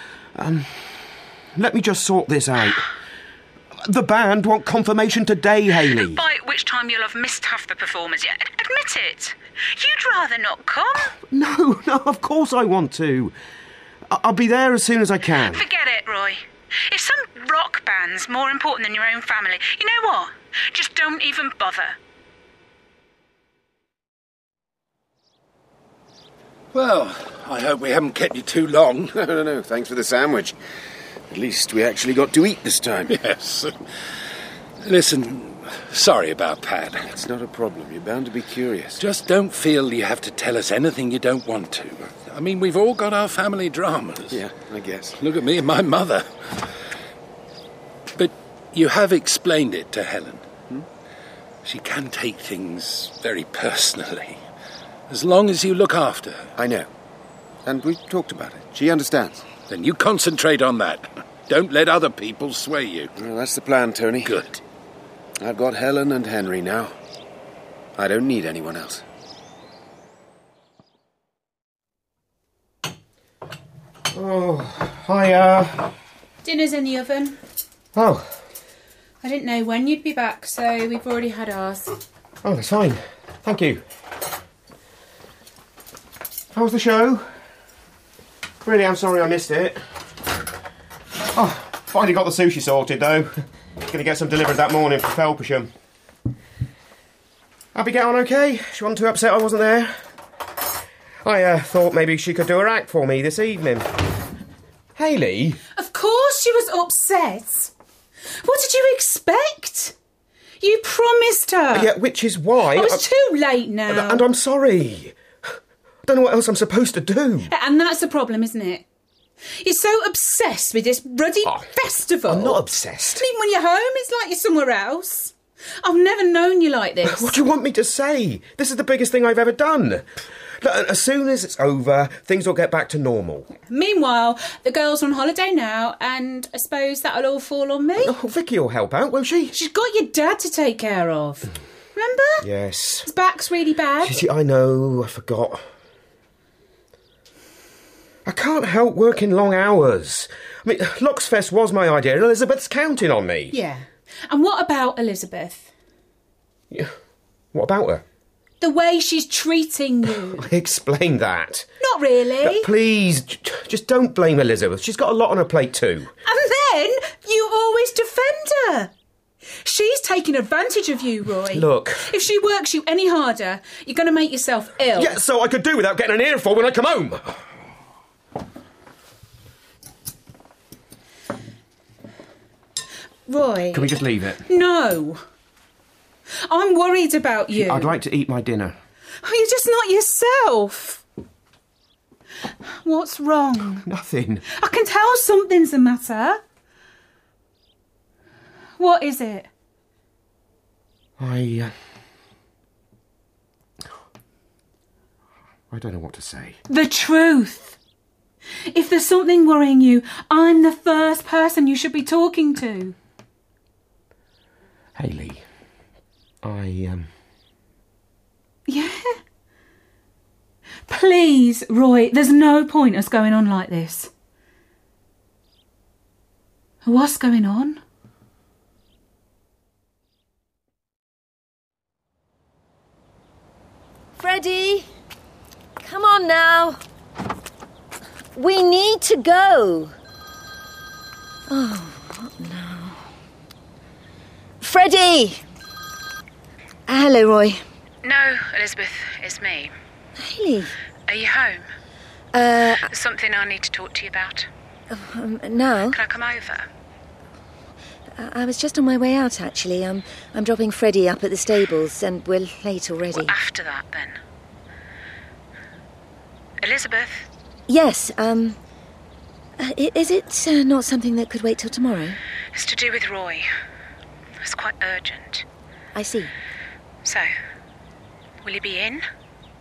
C: Let me just sort this out. The band want confirmation today, Hayley.
L: By which time you'll have missed half the performers yet. Admit it. You'd rather not come.
C: No, of course I want to. I'll be there as soon as I can.
L: Forget it, Roy. If some rock band's more important than your own family, you know what? Just don't even bother.
O: Well, I hope we haven't kept you too long.
R: No, thanks for the sandwich. At least we actually got to eat this time.
O: Yes. Listen, sorry about Pat.
R: It's not a problem. You're bound to be curious.
O: Just don't feel you have to tell us anything you don't want to. I mean, we've all got our family dramas.
R: Yeah, I guess.
O: Look at me and my mother. But you have explained it to Helen. She can take things very personally. As long as you look after her.
R: I know. And we've talked about it. She understands.
O: Then you concentrate on that. Don't let other people sway you.
R: Well, that's the plan, Tony.
O: Good.
R: I've got Helen and Henry now. I don't need anyone else.
C: Oh, hiya.
M: Dinner's in the oven.
C: Oh.
M: I didn't know when you'd be back, so we've already had ours.
C: Oh, that's fine. Thank you. How was the show? Really, I'm sorry I missed it. Oh, finally got the sushi sorted, though. Gonna get some delivered that morning from Felpersham. Abby get on okay? She wasn't too upset I wasn't there? I thought maybe she could do her act for me this evening. Hayley?
M: Of course she was upset. What did you expect? You promised her.
C: Yeah, which is why...
M: Oh, it's too late now.
C: And I'm sorry. I don't know what else I'm supposed to do.
M: And that's the problem, isn't it? You're so obsessed with this bloody festival.
C: I'm not obsessed.
M: Even when you're home, it's like you're somewhere else. I've never known you like this.
C: What do you want me to say? This is the biggest thing I've ever done. Look, as soon as it's over, things will get back to normal.
M: Meanwhile, the girls are on holiday now, and I suppose that'll all fall on me.
C: Oh, Vicky will help out, won't she?
M: She's got your dad to take care of. Remember?
C: Yes.
M: His back's really bad.
C: I know, I forgot. I can't help working long hours. I mean, Locksfest was my idea, and Elizabeth's counting on me.
M: Yeah. And what about Elizabeth?
C: Yeah. What about her?
M: The way she's treating you.
C: Explain that.
M: Not really.
C: But please, just don't blame Elizabeth. She's got a lot on her plate too.
M: And then you always defend her. She's taking advantage of you, Roy.
C: Look.
M: If she works you any harder, you're going to make yourself ill.
C: Yeah, so I could do without getting an earful when I come home.
M: Roy.
C: Can we just leave it?
M: No. I'm worried about you.
C: I'd like to eat my dinner.
M: Oh, you're just not yourself. What's wrong?
C: Nothing.
M: I can tell something's the matter. What is it?
C: I don't know what to say.
M: The truth. If there's something worrying you, I'm the first person you should be talking to.
C: Hayley,
M: Yeah? Please, Roy, there's no point us going on like this. What's going on?
G: Freddie, come on now. We need to go. Oh, what now? Freddie! Hello, Roy.
L: No, Elizabeth, it's me.
G: Hayley.
L: Are you home? There's something I need to talk to you about.
G: No.
L: Can I come over?
G: I was just on my way out, actually. I'm dropping Freddie up at the stables, and we're late already.
L: Well, after that, then. Elizabeth?
G: Yes, is it not something that could wait till tomorrow?
L: It's to do with Roy. It's quite urgent.
G: I see.
L: So, will you be in?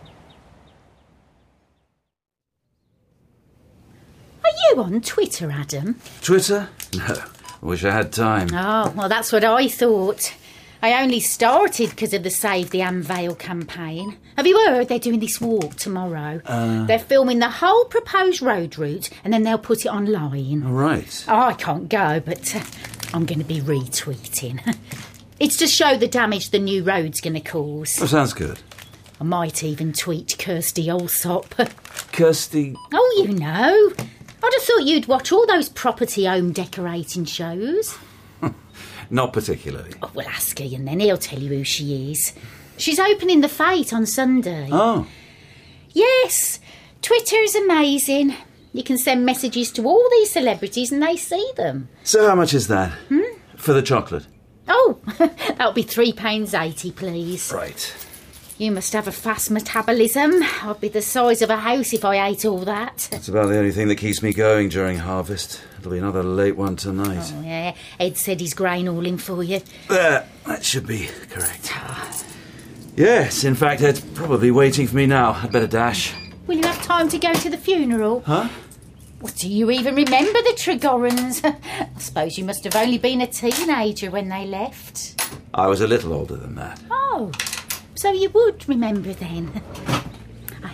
B: Are you on Twitter, Adam?
J: Twitter? No. I wish I had time.
B: Oh, well, that's what I thought. I only started because of the Save the Anne Vale campaign. Have you heard they're doing this walk tomorrow? They're filming the whole proposed road route and then they'll put it online.
J: All right.
B: Oh, I can't go, but I'm going to be retweeting. It's to show the damage the new road's going to cause.
J: Oh, sounds good.
B: I might even tweet Kirsty Allsop.
J: Kirsty?
B: Oh, you know. I'd have thought you'd watch all those property home decorating shows.
J: Not particularly.
B: Oh, well, ask Ian then. He'll tell you who she is. She's opening the Fate on Sunday.
J: Oh.
B: Yes. Twitter's amazing. You can send messages to all these celebrities and they see them.
J: So how much is that? For the chocolate?
B: Oh, that'll be £3.80, please.
J: Right.
B: You must have a fast metabolism. I'd be the size of a house if I ate all that.
J: That's about the only thing that keeps me going during harvest. It'll be another late one tonight.
B: Oh, yeah. Ed said he's grain all in for you.
J: There, that should be correct. Yes, in fact, Ed's probably waiting for me now. I'd better dash.
B: Will you have time to go to the funeral?
J: Huh?
B: What, do you even remember the Tregorans? I suppose you must have only been a teenager when they left.
J: I was a little older than that.
B: Oh, so you would remember then. I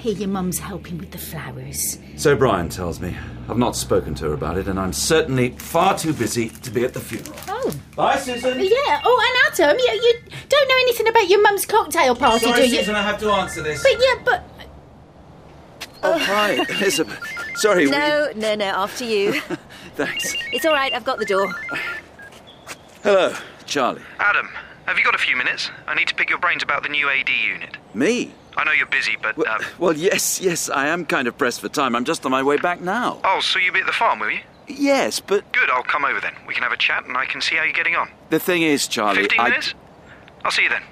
B: hear your mum's helping with the flowers.
J: So Brian tells me. I've not spoken to her about it, and I'm certainly far too busy to be at the funeral.
B: Oh.
J: Bye, Susan.
B: Yeah. Oh, and Adam, you don't know anything about your mum's cocktail party,
J: Sorry,
B: do you?
J: Susan, I have to answer this.
B: But...
J: Oh, hi, Elizabeth. Sorry.
G: No, after you.
J: Thanks.
G: It's all right, I've got the door.
J: Hello, Charlie.
N: Adam, have you got a few minutes? I need to pick your brains about the new AD unit.
J: Me?
N: I know you're busy, but...
J: Well, yes, I am kind of pressed for time. I'm just on my way back now.
N: Oh, so you'll be at the farm, will you?
J: Yes, but...
N: Good, I'll come over then. We can have a chat and I can see how you're getting on.
J: The thing is, Charlie,
N: 15 minutes? I'll see you then.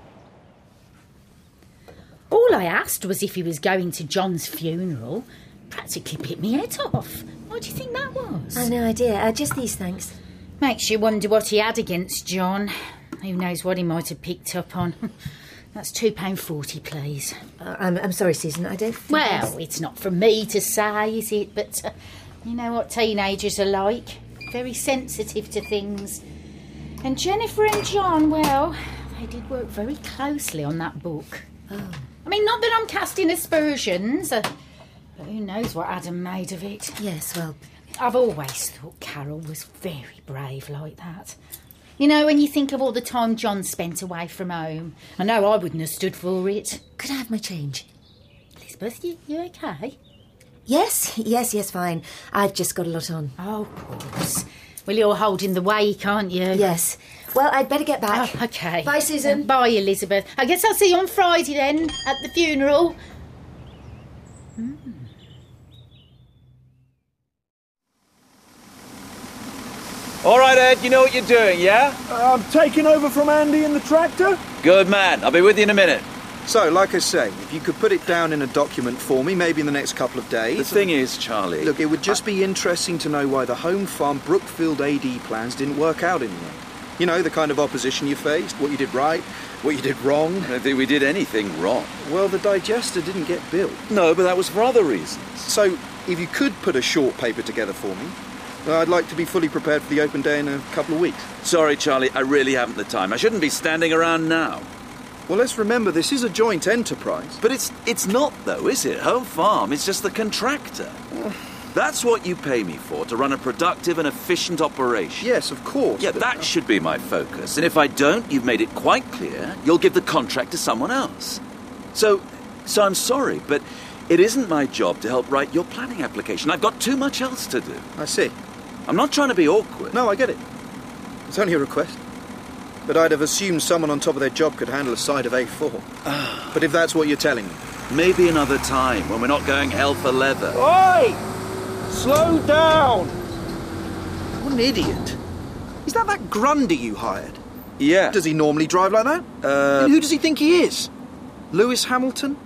B: All I asked was if he was going to John's funeral. Practically bit me head off. What do you think that was?
G: I've no idea. Just these, thanks.
B: Makes you wonder what he had against John. Who knows what he might have picked up on. That's £2.40, please.
G: I'm sorry, Susan, I don't think
B: Well, it's not for me to say, is it? But you know what teenagers are like. Very sensitive to things. And Jennifer and John, well, they did work very closely on that book.
G: Oh.
B: I mean, not that I'm casting aspersions, but who knows what Adam made of it.
G: Yes, well...
B: I've always thought Carol was very brave like that. You know, when you think of all the time John spent away from home. I know I wouldn't have stood for it.
G: Could I have my change?
B: Elizabeth, you okay?
G: Yes, fine. I've just got a lot on.
B: Oh, of course. Well, you're holding the wake, aren't you?
G: Yes. Well, I'd better get back.
B: Oh, OK.
G: Bye, Susan.
B: Bye, Elizabeth. I guess I'll see you on Friday then, at the funeral.
J: All right, Ed, you know what you're doing, yeah?
I: I'm taking over from Andy in the tractor.
J: Good man. I'll be with you in a minute.
T: So, like I say, if you could put it down in a document for me, maybe in the next couple of days...
J: The thing is, Charlie...
T: Look, it would just be interesting to know why the home farm Brookfield AD plans didn't work out in the end. You know, the kind of opposition you faced, what you did right, what you did wrong.
J: I don't think we did anything wrong.
T: Well, the digester didn't get built.
J: No, but that was for other reasons.
T: So, if you could put a short paper together for me, I'd like to be fully prepared for the open day in a couple of weeks.
J: Sorry, Charlie, I really haven't the time. I shouldn't be standing around now.
T: Well, let's remember, this is a joint enterprise.
J: But it's not, though, is it? Home Farm is just the contractor. That's what you pay me for, to run a productive and efficient operation.
T: Yes, of course.
J: Yeah, that should be my focus. And if I don't, you've made it quite clear, you'll give the contract to someone else. So I'm sorry, but it isn't my job to help write your planning application. I've got too much else to do.
T: I see.
J: I'm not trying to be awkward.
T: No, I get it. It's only a request. But I'd have assumed someone on top of their job could handle a side of A4. But if that's what you're telling me...
J: Maybe another time, when we're not going hell for leather.
T: Oi! Slow down! What an idiot. Is that Grundy you hired?
J: Yeah.
T: Does he normally drive like that? And who does he think he is? Lewis Hamilton?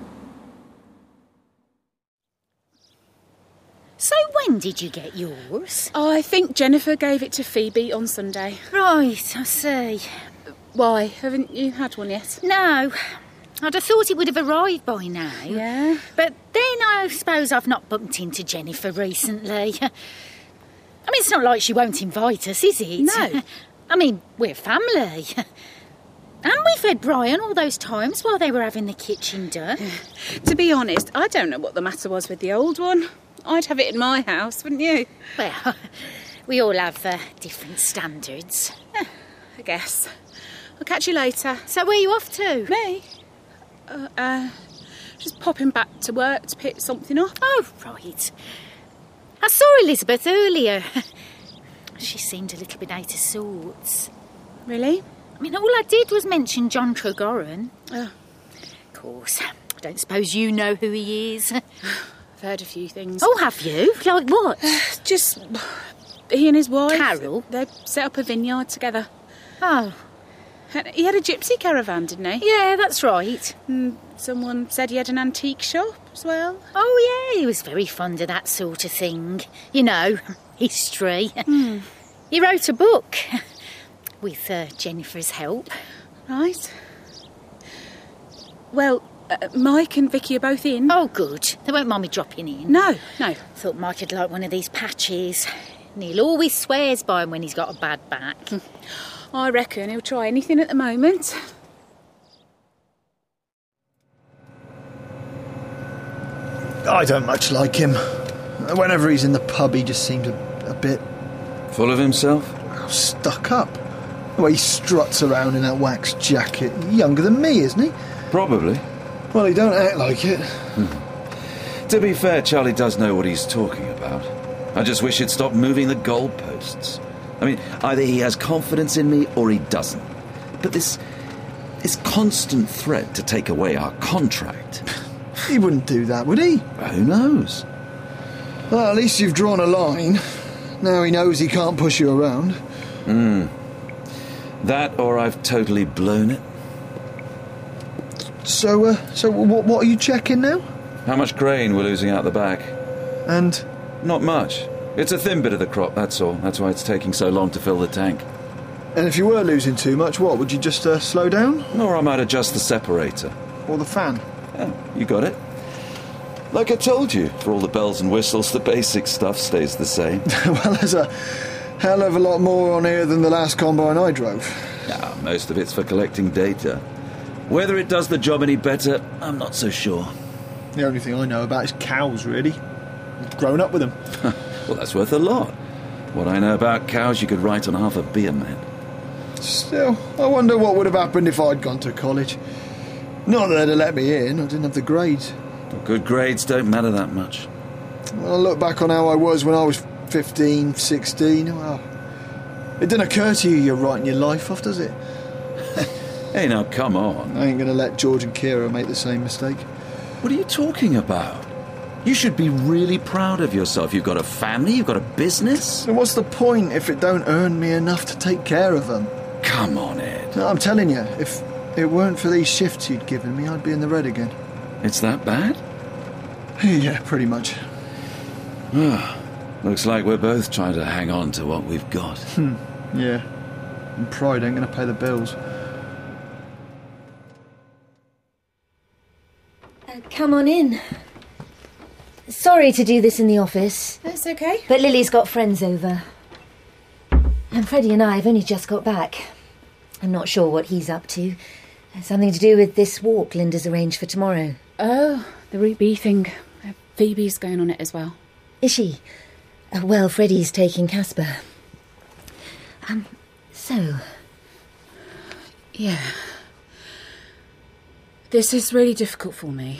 B: So when did you get yours?
L: I think Jennifer gave it to Phoebe on Sunday.
B: Right, I see.
L: Why? Haven't you had one yet?
B: No. I'd have thought it would have arrived by now.
L: Yeah?
B: But then I suppose I've not bumped into Jennifer recently. I mean, it's not like she won't invite us, is it?
L: No.
B: I mean, we're family. And we fed Brian all those times while they were having the kitchen done.
L: To be honest, I don't know what the matter was with the old one. I'd have it in my house, wouldn't you?
B: Well, we all have different standards.
L: I guess. I'll catch you later.
B: So where are you off to?
L: Me? Just popping back to work to pick something up.
B: Oh, right. I saw Elizabeth earlier. She seemed a little bit out of sorts.
L: Really?
B: I mean, all I did was mention John Tregoran.
L: Oh.
B: Of course. I don't suppose you know who he is.
L: I've heard a few things.
B: Oh, have you? Like what?
L: Just he and his wife.
B: Carol?
L: They set up a vineyard together.
B: Oh.
L: He had a gypsy caravan, didn't he?
B: Yeah, that's right.
L: Someone said he had an antique shop as well.
B: Oh, yeah, he was very fond of that sort of thing. You know, history. He wrote a book with Jennifer's help.
L: Right. Well, Mike and Vicky are both in.
B: Oh, good. They won't mind me dropping in.
L: No.
B: Thought Mike would like one of these patches. Neil always swears by him when he's got a bad back.
L: I reckon he'll try anything at the moment.
I: I don't much like him. Whenever he's in the pub, he just seems a bit...
J: Full of himself?
I: Stuck up. The way he struts around in that wax jacket. Younger than me, isn't he?
J: Probably.
I: Well, he don't act like it.
J: To be fair, Charlie does know what he's talking about. I just wish he'd stop moving the goalposts. I mean, either he has confidence in me or he doesn't. But this constant threat to take away our contract...
I: He wouldn't do that, would he?
J: Who knows?
I: Well, at least you've drawn a line. Now he knows he can't push you around.
J: That or I've totally blown it.
I: So what are you checking now?
J: How much grain we're losing out the back.
I: And?
J: Not much. It's a thin bit of the crop, that's all. That's why it's taking so long to fill the tank.
I: And if you were losing too much, what? Would you just slow down?
J: Or I might adjust the separator.
I: Or the fan?
J: Yeah, you got it. Like I told you, for all the bells and whistles, the basic stuff stays the same.
I: Well, there's a hell of a lot more on here than the last combine I drove.
J: Yeah, most of it's for collecting data. Whether it does the job any better, I'm not so sure.
I: The only thing I know about is cows, really. I've grown up with them.
J: Well, that's worth a lot. What I know about cows, you could write on half a beer mat.
I: Still, I wonder what would have happened if I'd gone to college. Not that they'd have let me in, I didn't have the grades.
J: Well, good grades don't matter that much.
I: When I look back on how I was when I was 15, 16, well, it didn't occur to you you're writing your life off, does it?
J: Hey, now, come on.
I: I ain't going to let George and Kira make the same mistake.
J: What are you talking about? You should be really proud of yourself. You've got a family, you've got a business.
I: So what's the point if it don't earn me enough to take care of them?
J: Come on, Ed.
I: No, I'm telling you, if it weren't for these shifts you'd given me, I'd be in the red again.
J: It's that bad?
I: Yeah, pretty much.
J: Looks like we're both trying to hang on to what we've got.
I: Yeah. And pride ain't going to pay the bills.
G: Come on in. Sorry to do this in the office.
M: That's okay.
G: But Lily's got friends over. And Freddie and I have only just got back. I'm not sure what he's up to. Something to do with this walk Linda's arranged for tomorrow.
U: Oh, the Route B thing. Phoebe's going on it as well.
G: Is she? Well, Freddie's taking Casper. So...
U: Yeah. This is really difficult for me.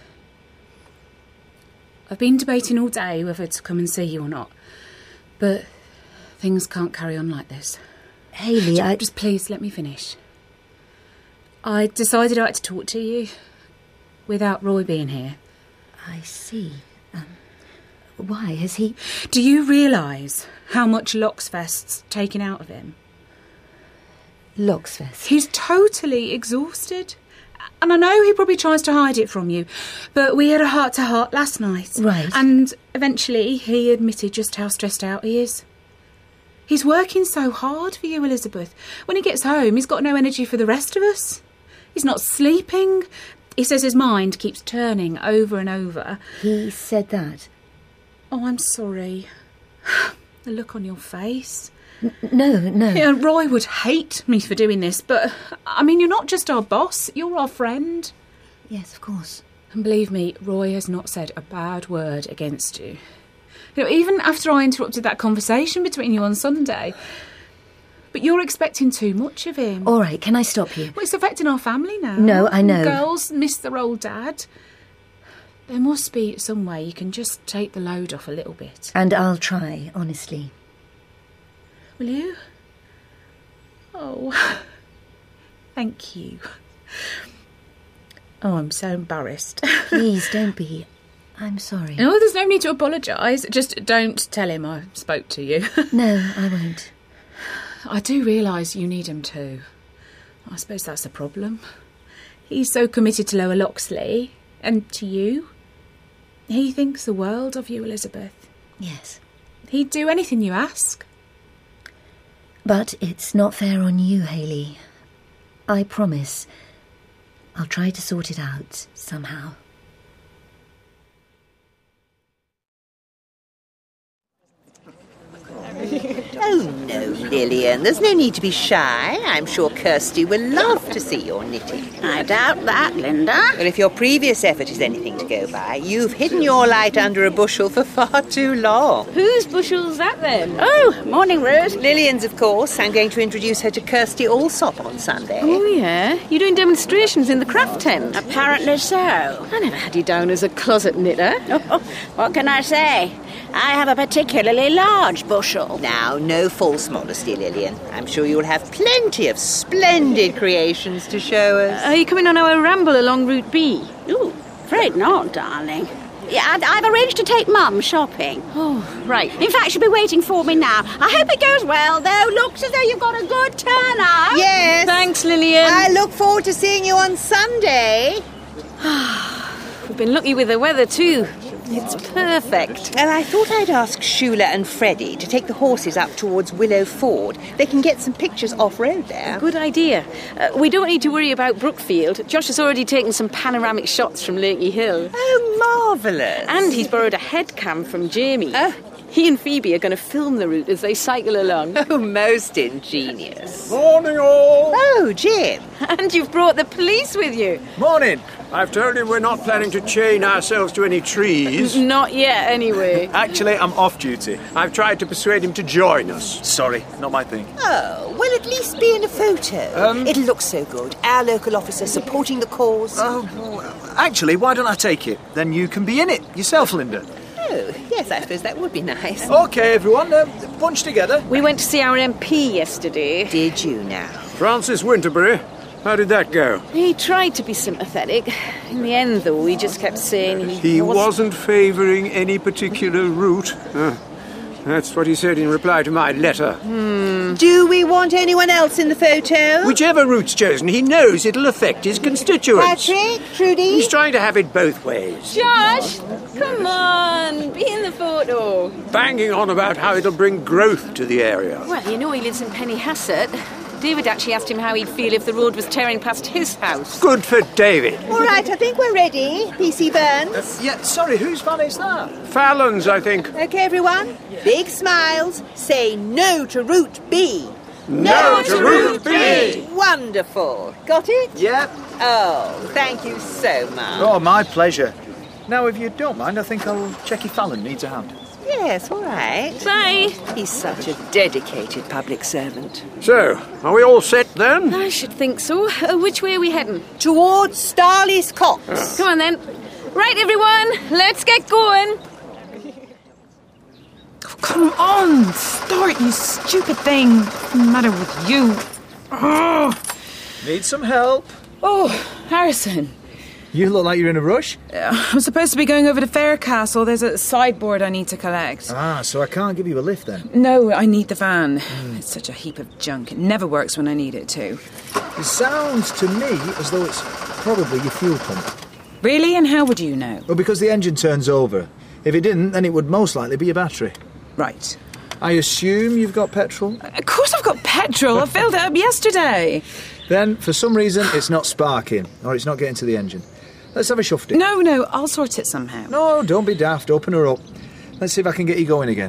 U: I've been debating all day whether to come and see you or not. But things can't carry on like this.
G: Hayley,
U: Just please let me finish. I decided I had to talk to you without Roy being here.
G: I see. Why? Has he...
U: Do you realise how much Loxfest's taken out of him?
G: Loxfest?
U: He's totally exhausted. And I know he probably tries to hide it from you, but we had a heart-to-heart last night.
G: Right.
U: And eventually he admitted just how stressed out he is. He's working so hard for you, Elizabeth. When he gets home, he's got no energy for the rest of us. He's not sleeping. He says his mind keeps turning over and over.
G: He said that?
U: Oh, I'm sorry. The look on your face.
G: No.
U: Yeah, Roy would hate me for doing this, but, I mean, you're not just our boss, you're our friend.
G: Yes, of course.
U: And believe me, Roy has not said a bad word against you. You know, even after I interrupted that conversation between you on Sunday. But you're expecting too much of him.
G: All right, can I stop you?
U: Well, it's affecting our family now.
G: No, I know.
U: Girls miss their old dad. There must be some way you can just take the load off a little bit.
G: And I'll try, honestly.
U: Will you? Oh, thank you. Oh, I'm so embarrassed.
G: Please, don't be. I'm sorry.
U: No, there's no need to apologise. Just don't tell him I spoke to you.
G: No, I won't.
U: I do realise you need him too. I suppose that's the problem. He's so committed to Lower Loxley and to you. He thinks the world of you, Elizabeth.
G: Yes.
U: He'd do anything you ask.
G: But it's not fair on you, Hayley. I promise. I'll try to sort it out somehow.
S: Oh,
K: no, Lillian, there's no need to be shy. I'm sure Kirsty will love to see your knitting.
A: I doubt that, Linda.
K: Well, if your previous effort is anything to go by, you've hidden your light under a bushel for far too long.
A: Whose bushel's that then? Oh, morning, Rose.
K: Lillian's, of course. I'm going to introduce her to Kirsty Allsop on Sunday.
A: Oh, yeah? You're doing demonstrations in the craft tent? Apparently so. I never had you down as a closet knitter. Oh, what can I say? I have a particularly large bushel.
K: Now, no false modesty, Lillian. I'm sure you'll have plenty of splendid creations to show us.
A: Are you coming on our ramble along Route B? Ooh, afraid not, darling. Yeah, I've arranged to take Mum shopping. Oh, right. In fact, she'll be waiting for me now. I hope it goes well, though. Looks as though you've got a good turnout.
K: Yes.
A: Thanks, Lillian.
K: I look forward to seeing you on Sunday.
A: We've been lucky with the weather, too. It's perfect.
K: And I thought I'd ask Shula and Freddie to take the horses up towards Willow Ford. They can get some pictures off-road there.
A: Good idea. We don't need to worry about Brookfield. Josh has already taken some panoramic shots from Lakey Hill.
K: Oh, marvellous.
A: And he's borrowed a head cam from Jamie. He and Phoebe are going to film the route as they cycle along.
K: Oh, most ingenious.
V: Morning, all.
K: Oh, Jim.
A: And you've brought the police with you.
V: Morning. I've told him we're not planning to chain ourselves to any trees.
A: Not yet, anyway.
V: Actually, I'm off duty. I've tried to persuade him to join us. Sorry, not my thing.
K: Oh, well, at least be in a photo. It'll look so good. Our local officer supporting the cause.
V: Actually, why don't I take it? Then you can be in it yourself, Linda.
K: Oh, yes, I suppose that would be nice.
V: OK, everyone, bunch together.
A: We went to see our MP yesterday.
K: Did you now?
V: Francis Winterbury. How did that go?
A: He tried to be sympathetic. In the end, though, he just kept saying
V: he wasn't favouring any particular route. That's what he said in reply to my letter.
K: Do we want anyone else in the photo?
V: Whichever route's chosen, he knows it'll affect his constituents.
K: Patrick, Trudy?
V: He's trying to have it both ways.
A: Josh, come on, be in the photo.
V: Banging on about how it'll bring growth to the area.
A: Well, you know he lives in Pennyhassett. David actually asked him how he'd feel if the road was tearing past his house.
V: Good for David.
K: All right, I think we're ready. PC Burns.
V: Yeah, sorry, whose van is that? Fallon's, I think.
K: OK, everyone. Big smiles. Say no to Route B.
V: No to Route B.
K: Wonderful. Got it?
V: Yep.
K: Oh, thank you so much.
T: Oh, my pleasure. Now, if you don't mind, I think I'll check if Fallon needs a hand.
K: Yes, all right.
A: Bye.
K: He's such a dedicated public servant.
V: So, are we all set then?
A: I should think so. Which way are we heading?
K: Towards Starley's Copse.
A: Come on then. Right, everyone, let's get going.
M: Oh, come on, start, you stupid thing. What's the matter with you? Oh.
T: Need some help?
M: Oh, Harrison.
T: You look like you're in a rush.
M: I'm supposed to be going over to Faircastle. There's a sideboard I need to collect.
T: Ah, so I can't give you a lift then?
M: No, I need the van. It's such a heap of junk. It never works when I need it to.
T: It sounds to me as though it's probably your fuel pump.
M: Really? And how would you know?
T: Well, because the engine turns over. If it didn't, then it would most likely be your battery.
M: Right.
T: I assume you've got petrol?
M: Of course I've got petrol. I filled it up yesterday.
T: Then, for some reason, it's not sparking, or it's not getting to the engine. Let's have a shufty.
M: No, I'll sort it somehow.
T: No, don't be daft. Open her up. Let's see if I can get you going again.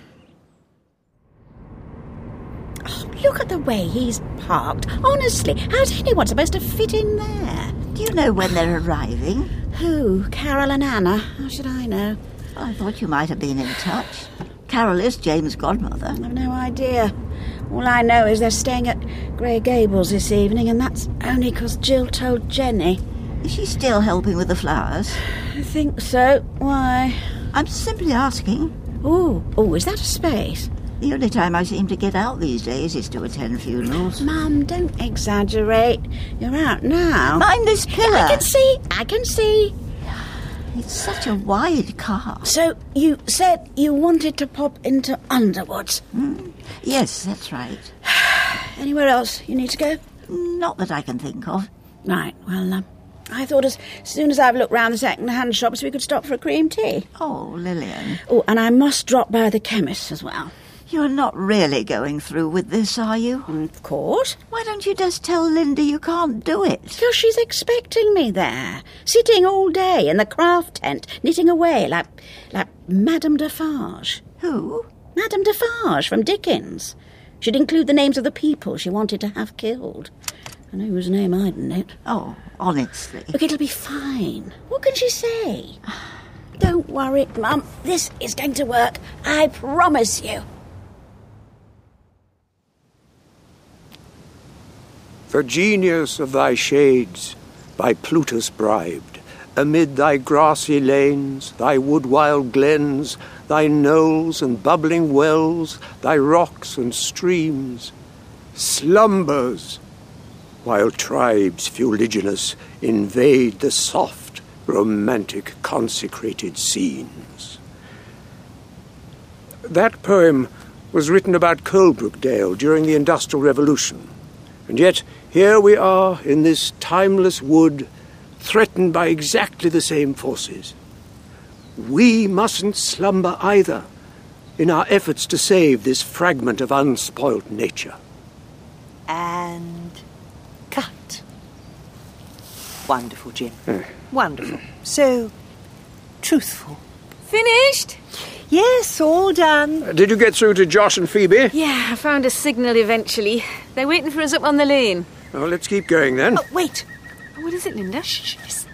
W: Oh, look at the way he's parked. Honestly, how's anyone supposed to fit in there?
E: Do you know when they're arriving?
W: Who? Carol and Anna? How should I know?
E: I thought you might have been in touch. Carol is James' godmother.
W: I've no idea. All I know is they're staying at Grey Gables this evening, and that's only because Jill told Jenny.
E: Is she still helping with the flowers?
W: I think so. Why?
E: I'm simply asking.
W: Oh, is that a space?
E: The only time I seem to get out these days is to attend funerals.
W: Mum, don't exaggerate. You're out now.
E: Mind this pillar.
W: I can see.
E: It's such a wide car.
W: So you said you wanted to pop into Underwoods?
E: Yes, that's right.
W: Anywhere else you need to go?
E: Not that I can think of.
W: Right, well, I thought as soon as I've looked round the second-hand shops we could stop for a cream tea.
E: Oh, Lillian.
W: Oh, and I must drop by the chemist's as well.
E: You're not really going through with this, are you?
W: Of course.
E: Why don't you just tell Linda you can't do it?
W: Because she's expecting me there, sitting all day in the craft tent, knitting away like Madame Defarge.
E: Who?
W: Madame Defarge from Dickens. She'd include the names of the people she wanted to have killed. I know whose name I'd note.
E: Oh, honestly.
W: Look, it'll be fine. What can she say? Don't worry, Mum. This is going to work. I promise you.
V: The genius of thy shades, by Plutus bribed, amid thy grassy lanes, thy wood-wild glens, thy knolls and bubbling wells, thy rocks and streams, slumbers, while tribes fuliginous invade the soft, romantic, consecrated scenes. That poem was written about Coalbrookdale during the Industrial Revolution, and yet here we are in this timeless wood, threatened by exactly the same forces. We mustn't slumber either in our efforts to save this fragment of unspoilt nature.
K: And cut. Wonderful, Jim. Wonderful. So truthful.
L: Finished?
K: Yes, all done.
V: Did you get through to Josh and Phoebe?
L: Yeah, I found a signal eventually. They're waiting for us up on the lane.
V: Oh, let's keep going then.
K: Oh, wait.
L: What is it, Linda?
K: Shh, listen.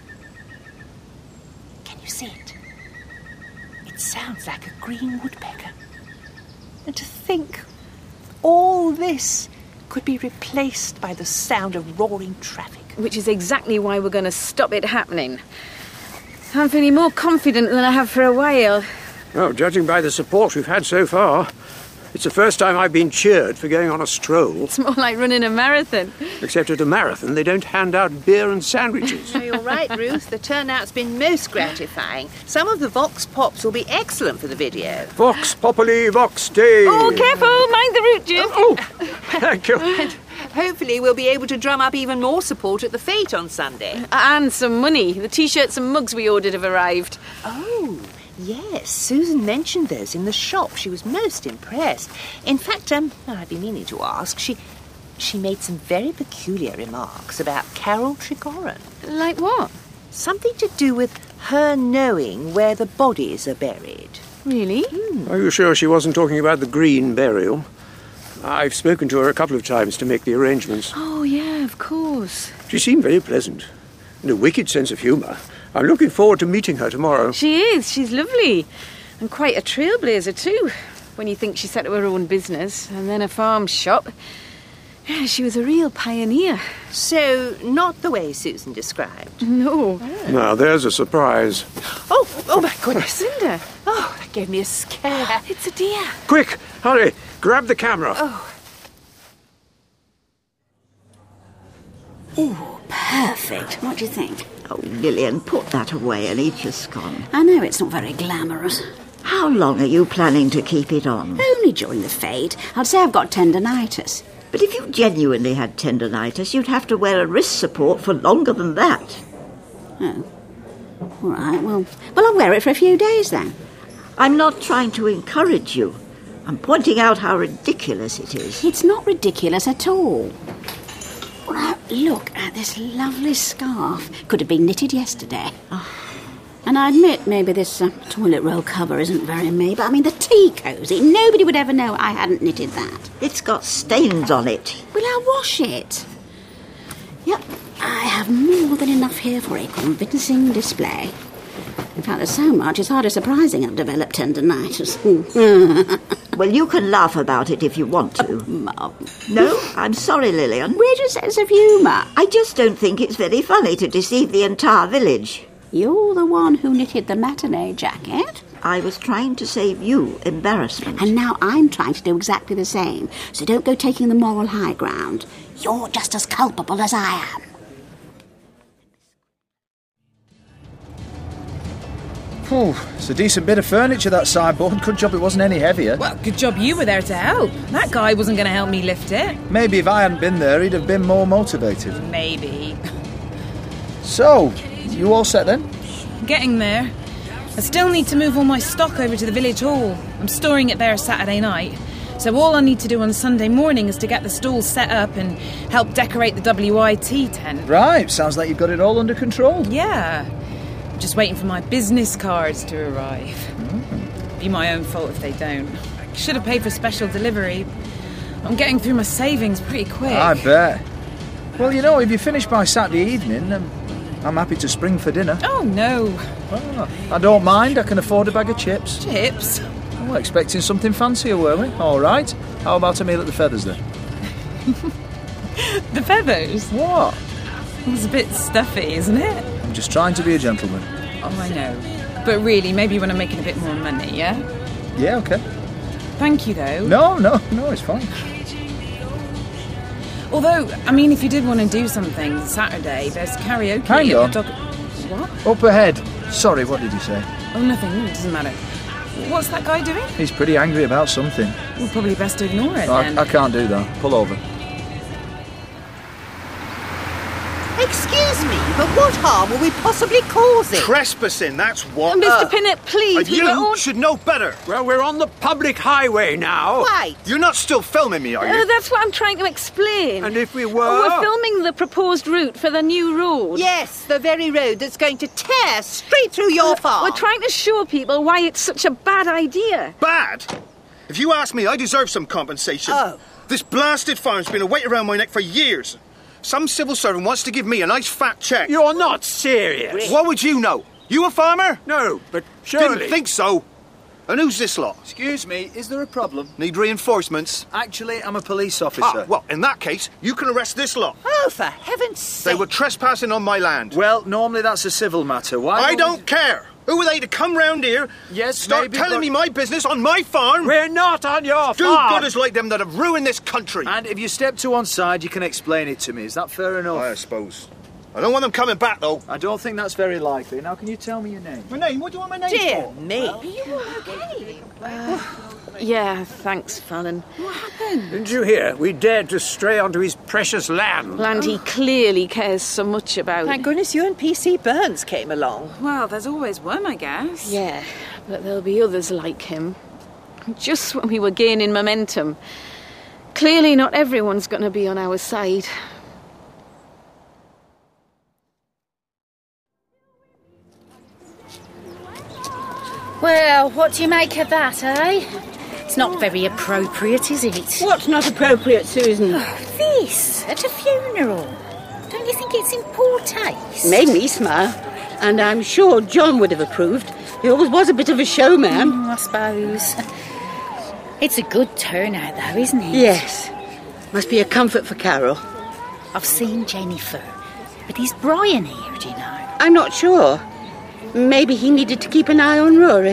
K: Can you see it? It sounds like a green woodpecker. And to think all this could be replaced by the sound of roaring traffic.
L: Which is exactly why we're going to stop it happening. I'm feeling more confident than I have for a while.
V: Oh, judging by the support we've had so far, it's the first time I've been cheered for going on a stroll.
L: It's more like running a marathon.
V: Except at a marathon, they don't hand out beer and sandwiches.
K: Oh, you're right, Ruth. The turnout's been most gratifying. Some of the Vox Pops will be excellent for the video.
V: Vox Populi, Vox Dei.
L: Oh, careful! Mind the route, Jim.
V: Oh, thank you.
K: And hopefully we'll be able to drum up even more support at the fete on Sunday.
L: And some money. The T-shirts and mugs we ordered have arrived.
K: Oh, yes. Susan mentioned those in the shop. She was most impressed. In fact, I've been meaning to ask, she made some very peculiar remarks about Carol Trigorin.
L: Like what?
K: Something to do with her knowing where the bodies are buried.
L: Really?
V: Are you sure she wasn't talking about the green burial? I've spoken to her a couple of times to make the arrangements.
L: Oh, yeah, of course.
V: She seemed very pleasant, and a wicked sense of humour. I'm looking forward to meeting her tomorrow.
L: She is. She's lovely. And quite a trailblazer, too, when you think she set up her own business and then a farm shop. Yeah, she was a real pioneer.
K: So, not the way Susan described?
L: No.
V: Now, there's a surprise.
K: Oh my goodness.
L: Linda.
K: Oh, that gave me a scare.
L: It's a deer.
V: Quick, hurry, grab the camera.
W: Ooh, perfect. What do you think?
E: Oh, Lillian, put that away and eat your scone.
W: I know it's not very glamorous.
E: How long are you planning to keep it on?
W: Only during the fete. I'd say I've got tendinitis.
E: But if you genuinely had tendinitis, you'd have to wear a wrist support for longer than that.
W: Oh. All right, well, I'll wear it for a few days then.
E: I'm not trying to encourage you. I'm pointing out how ridiculous it is.
W: It's not ridiculous at all. Now, look at this lovely scarf. Could have been knitted yesterday. And I admit maybe this toilet roll cover isn't very me, but I mean the tea cosy. Nobody would ever know I hadn't knitted that.
E: It's got stains on it.
W: Will I wash it? Yep, I have more than enough here for a convincing display. In fact, there's so much, it's hardly surprising I've developed tendinitis.
E: Well, you can laugh about it if you want to.
W: Mum.
E: No, I'm sorry, Lillian.
W: Where's your sense of humour?
E: I just don't think it's very funny to deceive the entire village.
W: You're the one who knitted the matinee jacket.
E: I was trying to save you embarrassment.
W: And now I'm trying to do exactly the same. So don't go taking the moral high ground. You're just as culpable as I am.
F: It's a decent bit of furniture, that sideboard. Good job it wasn't any heavier.
M: Well, good job you were there to help. That guy wasn't going to help me lift it.
F: Maybe if I hadn't been there, he'd have been more motivated.
M: Maybe.
F: So, you all set then?
M: Getting there. I still need to move all my stock over to the village hall. I'm storing it there Saturday night. So all I need to do on Sunday morning is to get the stalls set up and help decorate the WIT tent.
F: Right, sounds like you've got it all under control.
M: Yeah. I'm just waiting for my business cards to arrive. Be my own fault if they don't. Should have paid for special delivery. I'm getting through my savings pretty quick.
F: I bet. Well, you know, if you finish by Saturday evening, I'm happy to spring for dinner.
M: Oh, no.
F: Well, I don't mind. I can afford a bag of chips.
M: Chips?
F: Well, expecting something fancier, were we? All right. How about a meal at the Feathers, then?
M: The Feathers?
F: What?
M: It's a bit stuffy, isn't it?
F: I'm just trying to be a gentleman.
M: Oh, I know. But really, maybe when I'm making a bit more money, yeah?
F: Yeah, OK.
M: Thank you, though.
F: No, it's fine.
M: Although, I mean, if you did want to do something Saturday, there's karaoke.
F: Hang on.
M: What?
F: Up ahead. Sorry, what did you say?
M: Oh, nothing. It doesn't matter. What's that guy doing?
F: He's pretty angry about something.
M: Well, probably best to ignore it, then.
F: I can't do that. Pull over.
K: Excuse me, but what harm will we possibly causing?
T: Trespassing, that's what.
D: Mr. Pinnett, please.
T: You should know better.
V: Well, we're on the public highway now.
K: Wait.
T: You're not still filming me, are you?
D: That's what I'm trying to explain.
V: And if we were?
D: We're filming the proposed route for the new road.
K: Yes, the very road that's going to tear straight through your farm.
D: We're trying to show people why it's such a bad idea.
T: Bad? If you ask me, I deserve some compensation.
K: Oh.
T: This blasted farm's been a weight around my neck for years. Some civil servant wants to give me a nice fat cheque.
V: You're not serious.
T: What would you know? You a farmer?
V: No, but surely.
T: Didn't think so. And who's this lot?
F: Excuse me, is there a problem?
T: Need reinforcements?
F: Actually, I'm a police officer.
T: Well, in that case, you can arrest this lot.
K: Oh, for heaven's sake.
T: They were trespassing on my land.
F: Well, normally that's a civil matter. Why?
T: I don't care. Who are they to come round here, start
F: maybe,
T: telling me my business on my farm?
V: We're not on your farm.
T: Do-gooders like them that have ruined this country.
F: And if you step to one side, you can explain it to me. Is that fair enough?
T: I suppose. I don't want them coming back, though.
F: I don't think that's very likely. Now, can you tell me your name?
T: My name? What do you want my name
K: Dear
T: for?
K: me.
T: Are
K: you okay?
D: Yeah, thanks, Fallon.
U: What happened?
V: Didn't you hear? We dared to stray onto his precious land.
D: Land he clearly cares so much about.
K: Thank goodness you and PC Burns came along.
M: Well, there's always one, I guess.
D: Yeah, but there'll be others like him. Just when we were gaining momentum. Clearly not everyone's going to be on our side.
B: Well, what do you make of that, eh? It's not very appropriate, is it?
A: What's not appropriate, Susan?
B: Oh, this, at a funeral. Don't you think it's in poor taste?
A: Made me smile. And I'm sure John would have approved. He always was a bit of a showman.
B: I suppose. It's a good turnout, though, isn't it?
A: Yes. Must be a comfort for Carol.
B: I've seen Jennifer. But is Brian here, do you know?
A: I'm not sure. Maybe he needed to keep an eye on Rory.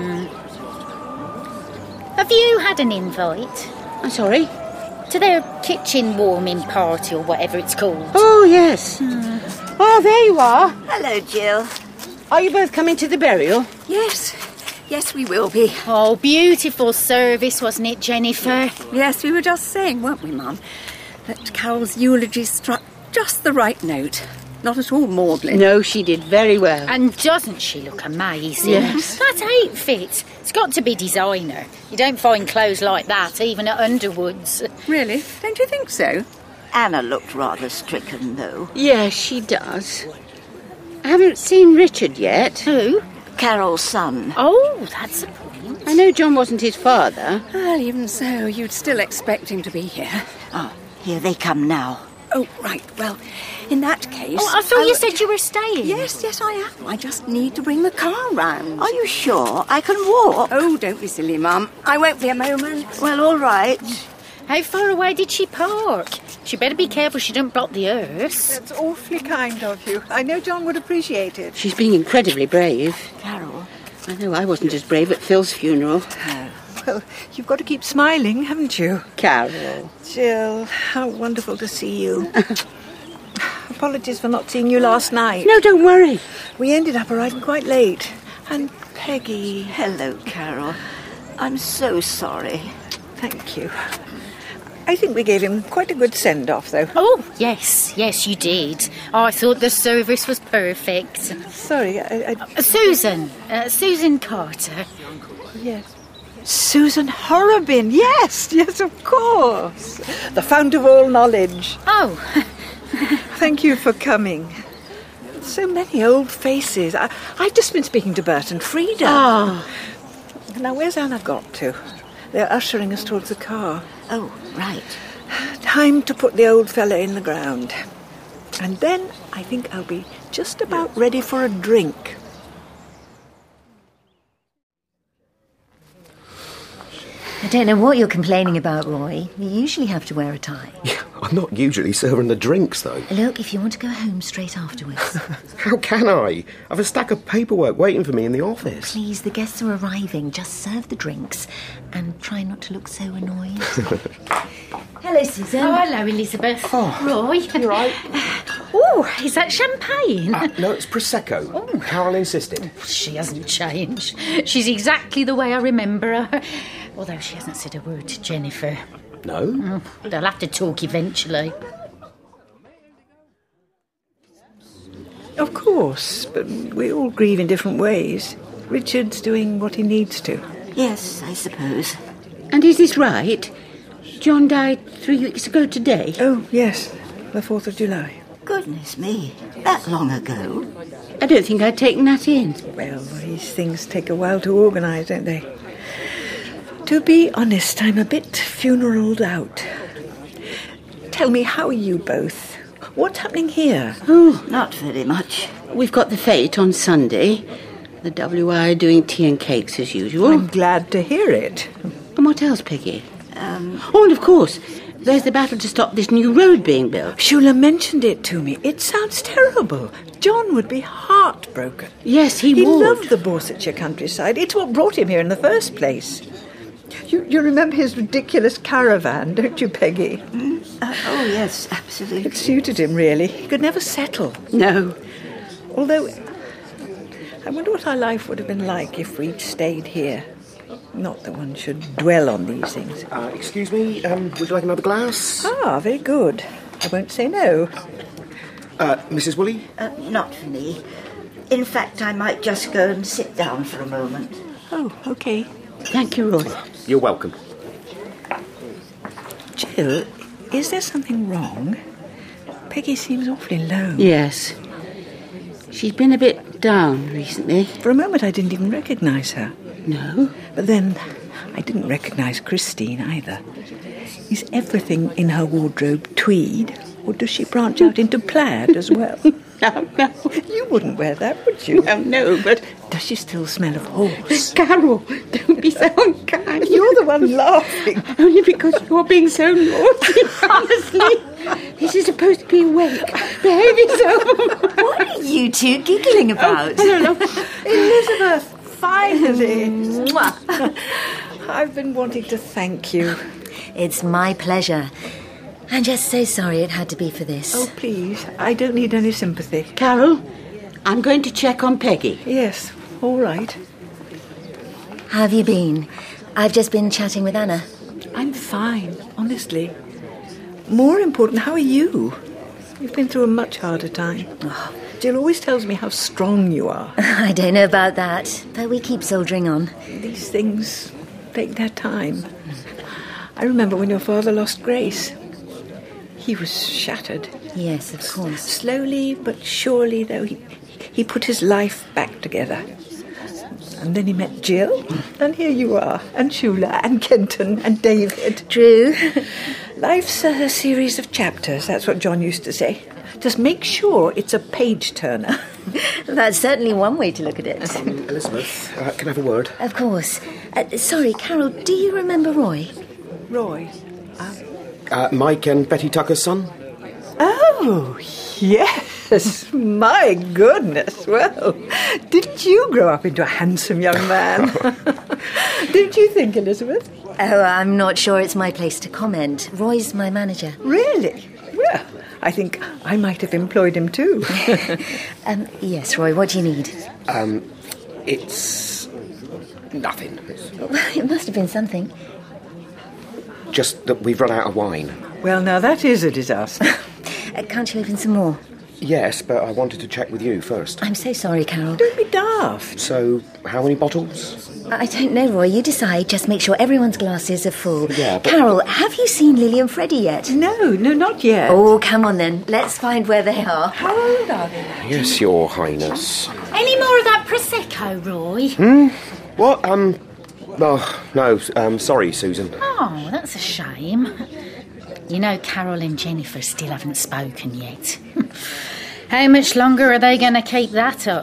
B: Have you had an invite?
A: I'm sorry?
B: To their kitchen warming party or whatever it's called.
A: Oh, yes. Oh, there you are.
E: Hello, Jill.
A: Are you both coming to the burial?
D: Yes. Yes, we will be.
B: Oh, beautiful service, wasn't it, Jennifer?
D: Yes, we were just saying, weren't we, Mum, that Carol's eulogy struck just the right note. Not at all maudlin.
A: No, she did very well.
B: And doesn't she look amazing?
A: Yes.
B: That outfit, it's got to be designer. You don't find clothes like that, even at Underwood's.
D: Really? Don't you think so?
E: Anna looked rather stricken, though.
A: Yes, she does. I haven't seen Richard yet.
B: Who?
E: Carol's son.
B: Oh, that's a point.
A: I know John wasn't his father.
D: Well, even so, you'd still expect him to be here.
E: Oh, here they come now.
D: Oh, right. Well, in that case...
B: Oh, I thought you said you were staying.
D: Yes, I am. I just need to bring the car round.
E: Are you sure? I can walk.
D: Oh, don't be silly, Mum. I won't be a moment.
E: Well, all right.
B: How far away did she park? She better be careful she don't block the earth.
K: That's awfully kind of you. I know John would appreciate it.
A: She's being incredibly brave.
E: Carol.
A: I know I wasn't as brave at Phil's funeral.
K: Well, you've got to keep smiling, haven't you?
A: Carol.
K: Jill, how wonderful to see you. Apologies for not seeing you last night.
A: No, don't worry.
K: We ended up arriving quite late. And Peggy...
E: Hello, Carol. I'm so sorry.
K: Thank you. I think we gave him quite a good send-off, though.
B: Oh, yes, you did. Oh, I thought the service was perfect.
K: Sorry,
B: Susan Carter.
K: Yes. Susan Horrobin, yes, of course. The fount of all knowledge.
B: Oh.
K: Thank you for coming. So many old faces. I've just been speaking to Bert and Frida.
A: Oh.
K: Now, where's Anna got to?
H: They're ushering us towards the car.
E: Oh, right.
H: Time to put the old fella in the ground. And then I think I'll be just about ready for a drink.
G: I don't know what you're complaining about, Roy. You usually have to wear a tie.
C: I'm not usually serving the drinks, though.
G: Look, if you want to go home straight afterwards.
C: How can I? I've a stack of paperwork waiting for me in the office.
G: Please, the guests are arriving. Just serve the drinks and try not to look so annoyed. Hello, Susan.
B: Oh, hello, Elizabeth.
C: Oh,
B: Roy.
C: you right?
B: Oh, is that champagne?
C: No, it's Prosecco.
B: Oh.
C: Carol insisted.
B: She hasn't changed. She's exactly the way I remember her. Although she hasn't said a word to Jennifer.
C: No?
B: They'll have to talk eventually.
H: Of course, but we all grieve in different ways. Richard's doing what he needs to.
E: Yes, I suppose.
A: And is this right? John died 3 weeks ago today?
H: Oh, yes. The 4th of July.
E: Goodness me. That long ago?
A: I don't think I'd taken that in.
H: Well, these things take a while to organise, don't they? To be honest, I'm a bit funeraled out. Tell me, how are you both? What's happening here?
A: Oh,
E: not very much.
A: We've got the fete on Sunday. The WI are doing tea and cakes as usual.
H: I'm glad to hear it.
A: And what else, Peggy? Oh, and of course, there's the battle to stop this new road being built.
H: Shula mentioned it to me. It sounds terrible. John would be heartbroken.
A: Yes, he would.
H: He loved the Borsetshire countryside. It's what brought him here in the first place. You remember his ridiculous caravan, don't you, Peggy?
E: Oh, yes, absolutely.
H: It suited him, really. He could never settle.
A: No.
H: Although, I wonder what our life would have been like if we'd stayed here. Not that one should dwell on these things.
C: Excuse me, would you like another glass?
H: Ah, very good. I won't say no.
C: Mrs. Woolley?
E: Not for me. In fact, I might just go and sit down for a moment.
H: Oh, OK.
A: Thank you, Roy.
C: You're welcome.
H: Jill, is there something wrong? Peggy seems awfully low.
A: Yes. She's been a bit down recently.
H: For a moment, I didn't even recognise her.
A: No?
H: But then, I didn't recognise Christine either. Is everything in her wardrobe tweed, or does she branch out into plaid as well?
A: No.
H: You wouldn't wear that, would you?
A: No, but...
H: Does she still smell of horse?
A: Carol, don't be so unkind.
H: You're the one laughing.
A: Only because you're being so naughty. Honestly, this is supposed to be a wake. Behave yourself.
G: What are you two giggling about?
A: I don't know.
H: Elizabeth, finally. I've been wanting to thank you.
G: It's my pleasure. I'm just so sorry it had to be for this.
H: Oh, please. I don't need any sympathy.
A: Carol, I'm going to check on Peggy.
H: Yes, all right.
G: How have you been? I've just been chatting with Anna.
H: I'm fine, honestly. More important, how are you? You've been through a much harder time. Oh, Jill always tells me how strong you are.
G: I don't know about that, but we keep soldiering on.
H: These things take their time. I remember when your father lost Grace. He was shattered.
G: Yes, of course.
H: Slowly but surely, though, he put his life back together. And then he met Jill, and here you are, and Shula, and Kenton, and David.
G: True.
H: Life's a series of chapters, that's what John used to say. Just make sure it's a page-turner.
G: That's certainly one way to look at it.
C: Elizabeth, can I have a word?
G: Of course. Sorry, Carol, do you remember Roy?
H: Roy?
C: Mike and Betty Tucker's son?
H: Oh, yes. My goodness. Well, didn't you grow up into a handsome young man? Didn't you think, Elizabeth?
G: Oh, I'm not sure it's my place to comment. Roy's my manager.
H: Really? Well, I think I might have employed him too.
G: Yes, Roy, what do you need?
C: It's... nothing.
G: Well, it must have been something.
C: Just that we've run out of wine.
H: Well, now that is a disaster.
G: Can't you open some more?
C: Yes, but I wanted to check with you first.
G: I'm so sorry, Carol.
H: Don't be daft.
C: So, how many bottles?
G: I don't know, Roy. You decide. Just make sure everyone's glasses are full.
C: Yeah, but...
G: Carol, have you seen Lily and Freddie yet?
H: No, not yet.
G: Oh, come on then. Let's find where they are.
H: How old are they?
C: Yes, Your Highness.
B: Any more of that Prosecco, Roy?
C: What? Oh, no, sorry, Susan.
B: Oh, that's a shame. You know, Carol and Jennifer still haven't spoken yet. How much longer are they going to keep that up?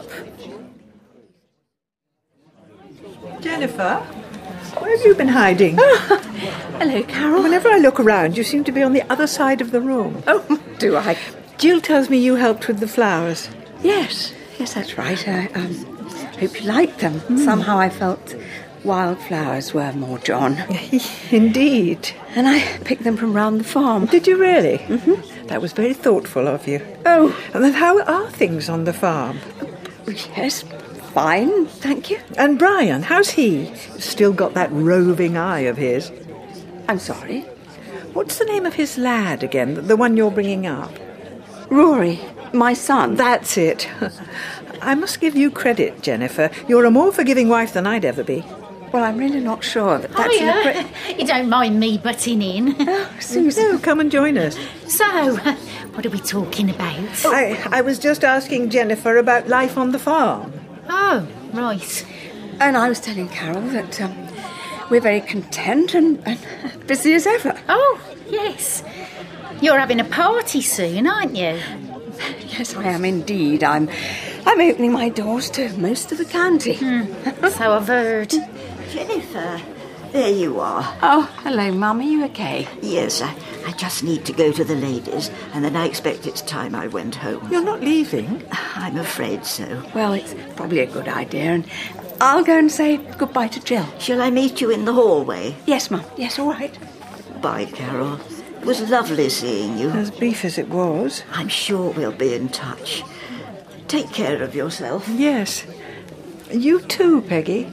H: Jennifer, where have you been hiding?
D: Hello, Carol.
H: Whenever I look around, you seem to be on the other side of the room.
D: Oh, do I?
H: Jill tells me you helped with the flowers.
D: Yes, that's right. I hope you liked them. Somehow I felt wildflowers were more John.
H: Indeed.
D: And I picked them from round the farm.
H: Did you really? Mm-hmm. That was very thoughtful of you.
D: Oh.
H: And then how are things on the farm?
D: Yes, fine, thank you.
H: And Brian, how's he? Still got that roving eye of his.
D: I'm sorry?
H: What's the name of his lad again, the one you're bringing up?
D: Rory, my son.
H: That's it. I must give you credit, Jennifer. You're a more forgiving wife than I'd ever be.
D: Well, I'm really not sure that that's...
B: You don't mind me butting in?
H: Oh, Susan. No, come and join us.
B: So, what are we talking about?
H: I was just asking Jennifer about life on the farm.
B: Oh, right.
D: And I was telling Carol that we're very content and busy as ever.
B: Oh, yes. You're having a party soon, aren't you?
D: Yes, I am indeed. I'm opening my doors to most of the county.
B: So I've heard.
E: Jennifer, there you are.
D: Oh, hello, Mum. Are you okay?
E: Yes, I just need to go to the ladies, and then I expect it's time I went home.
H: You're not leaving?
E: I'm afraid so.
D: Well, it's probably a good idea, and I'll go and say goodbye to Jill.
E: Shall I meet you in the hallway?
D: Yes, Mum. Yes, all right.
E: Bye, Carol. It was lovely seeing you.
H: As brief as it was.
E: I'm sure we'll be in touch. Take care of yourself.
H: Yes. You too, Peggy.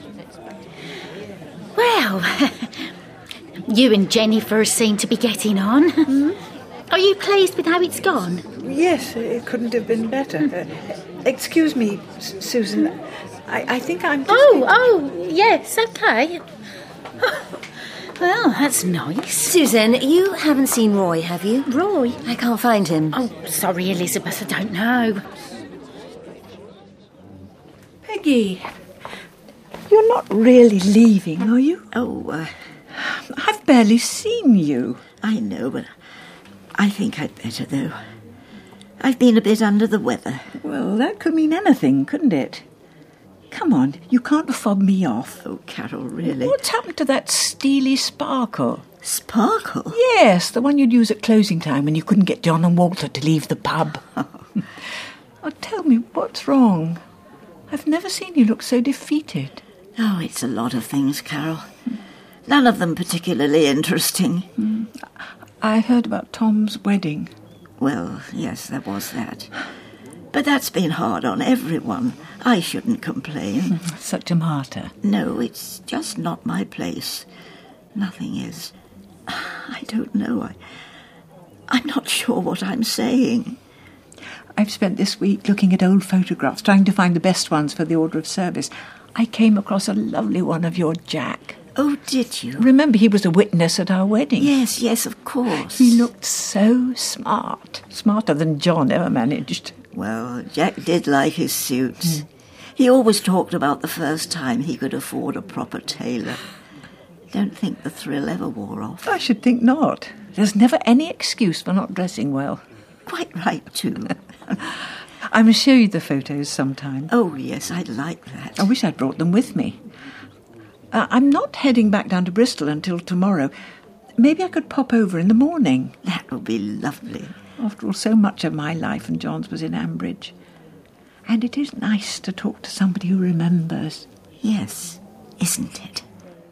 B: Well, you and Jennifer seem to be getting on. Are you pleased with how it's gone?
H: Yes, it couldn't have been better. Excuse me, Susan. I think I'm just...
B: Oh, yes, okay. Well, that's nice.
G: Susan, you haven't seen Roy, have you?
B: Roy?
G: I can't find him.
B: Oh, sorry, Elizabeth, I don't know.
H: Peggy, you're not really leaving, are you?
E: Oh,
H: I've barely seen you.
E: I know, but I think I'd better, though. I've been a bit under the weather.
H: Well, that could mean anything, couldn't it? Come on, you can't fob me off.
E: Oh, Carol, really?
H: What's happened to that steely sparkle?
E: Sparkle?
H: Yes, the one you'd use at closing time when you couldn't get John and Walter to leave the pub. Oh, tell me, what's wrong? I've never seen you look so defeated.
E: Oh, it's a lot of things, Carol. None of them particularly interesting.
H: I heard about Tom's wedding.
E: Well, yes, there was that. But that's been hard on everyone. I shouldn't complain.
H: Such a martyr.
E: No, it's just not my place. Nothing is. I don't know. I'm not sure what I'm saying.
H: I've spent this week looking at old photographs, trying to find the best ones for the order of service. I came across a lovely one of your Jack.
E: Oh, did you?
H: Remember, he was a witness at our wedding.
E: Yes, of course.
H: He looked so smart. Smarter than John ever managed.
E: Well, Jack did like his suits. He always talked about the first time he could afford a proper tailor. Don't think the thrill ever wore off.
H: I should think not. There's never any excuse for not dressing well.
E: Quite right, too.
H: I must show you the photos sometime.
E: Oh, yes, I'd like that.
H: I wish I'd brought them with me. I'm not heading back down to Bristol until tomorrow. Maybe I could pop over in the morning.
E: That would be lovely.
H: After all, so much of my life and John's was in Ambridge. And it is nice to talk to somebody who remembers.
E: Yes, isn't it?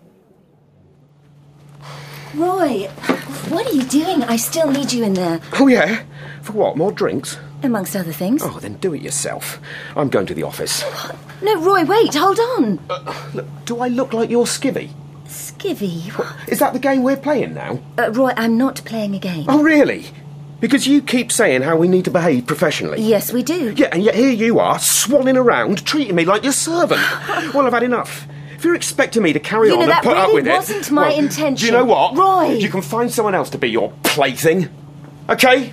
G: Roy, what are you doing? I still need you in there.
C: Oh, yeah? For what, more drinks?
G: Amongst other things.
C: Oh, then do it yourself. I'm going to the office.
G: No, Roy, wait, hold on.
C: Look, do I look like your skivvy?
G: Skivvy?
C: Is that the game we're playing now?
G: Roy, I'm not playing a game.
C: Oh, really? Because you keep saying how we need to behave professionally.
G: Yes, we do.
C: Yeah, and yet here you are, swanning around, treating me like your servant. Well, I've had enough. If you're expecting me to carry on and put up with it...
G: that really wasn't my intention.
C: Do you know what?
G: Roy!
C: You can find someone else to be your plaything. OK?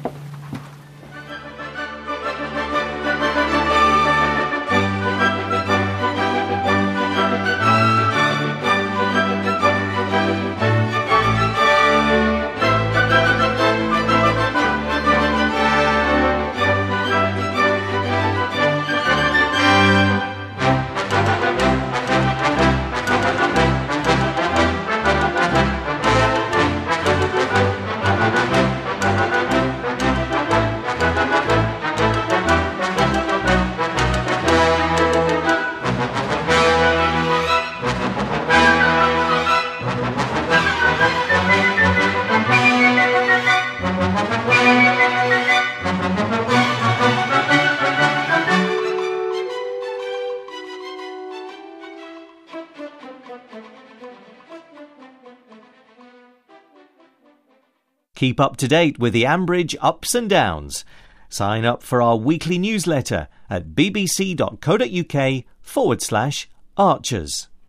O: Keep up to date with the Ambridge ups and downs. Sign up for our weekly newsletter at bbc.co.uk/Archers.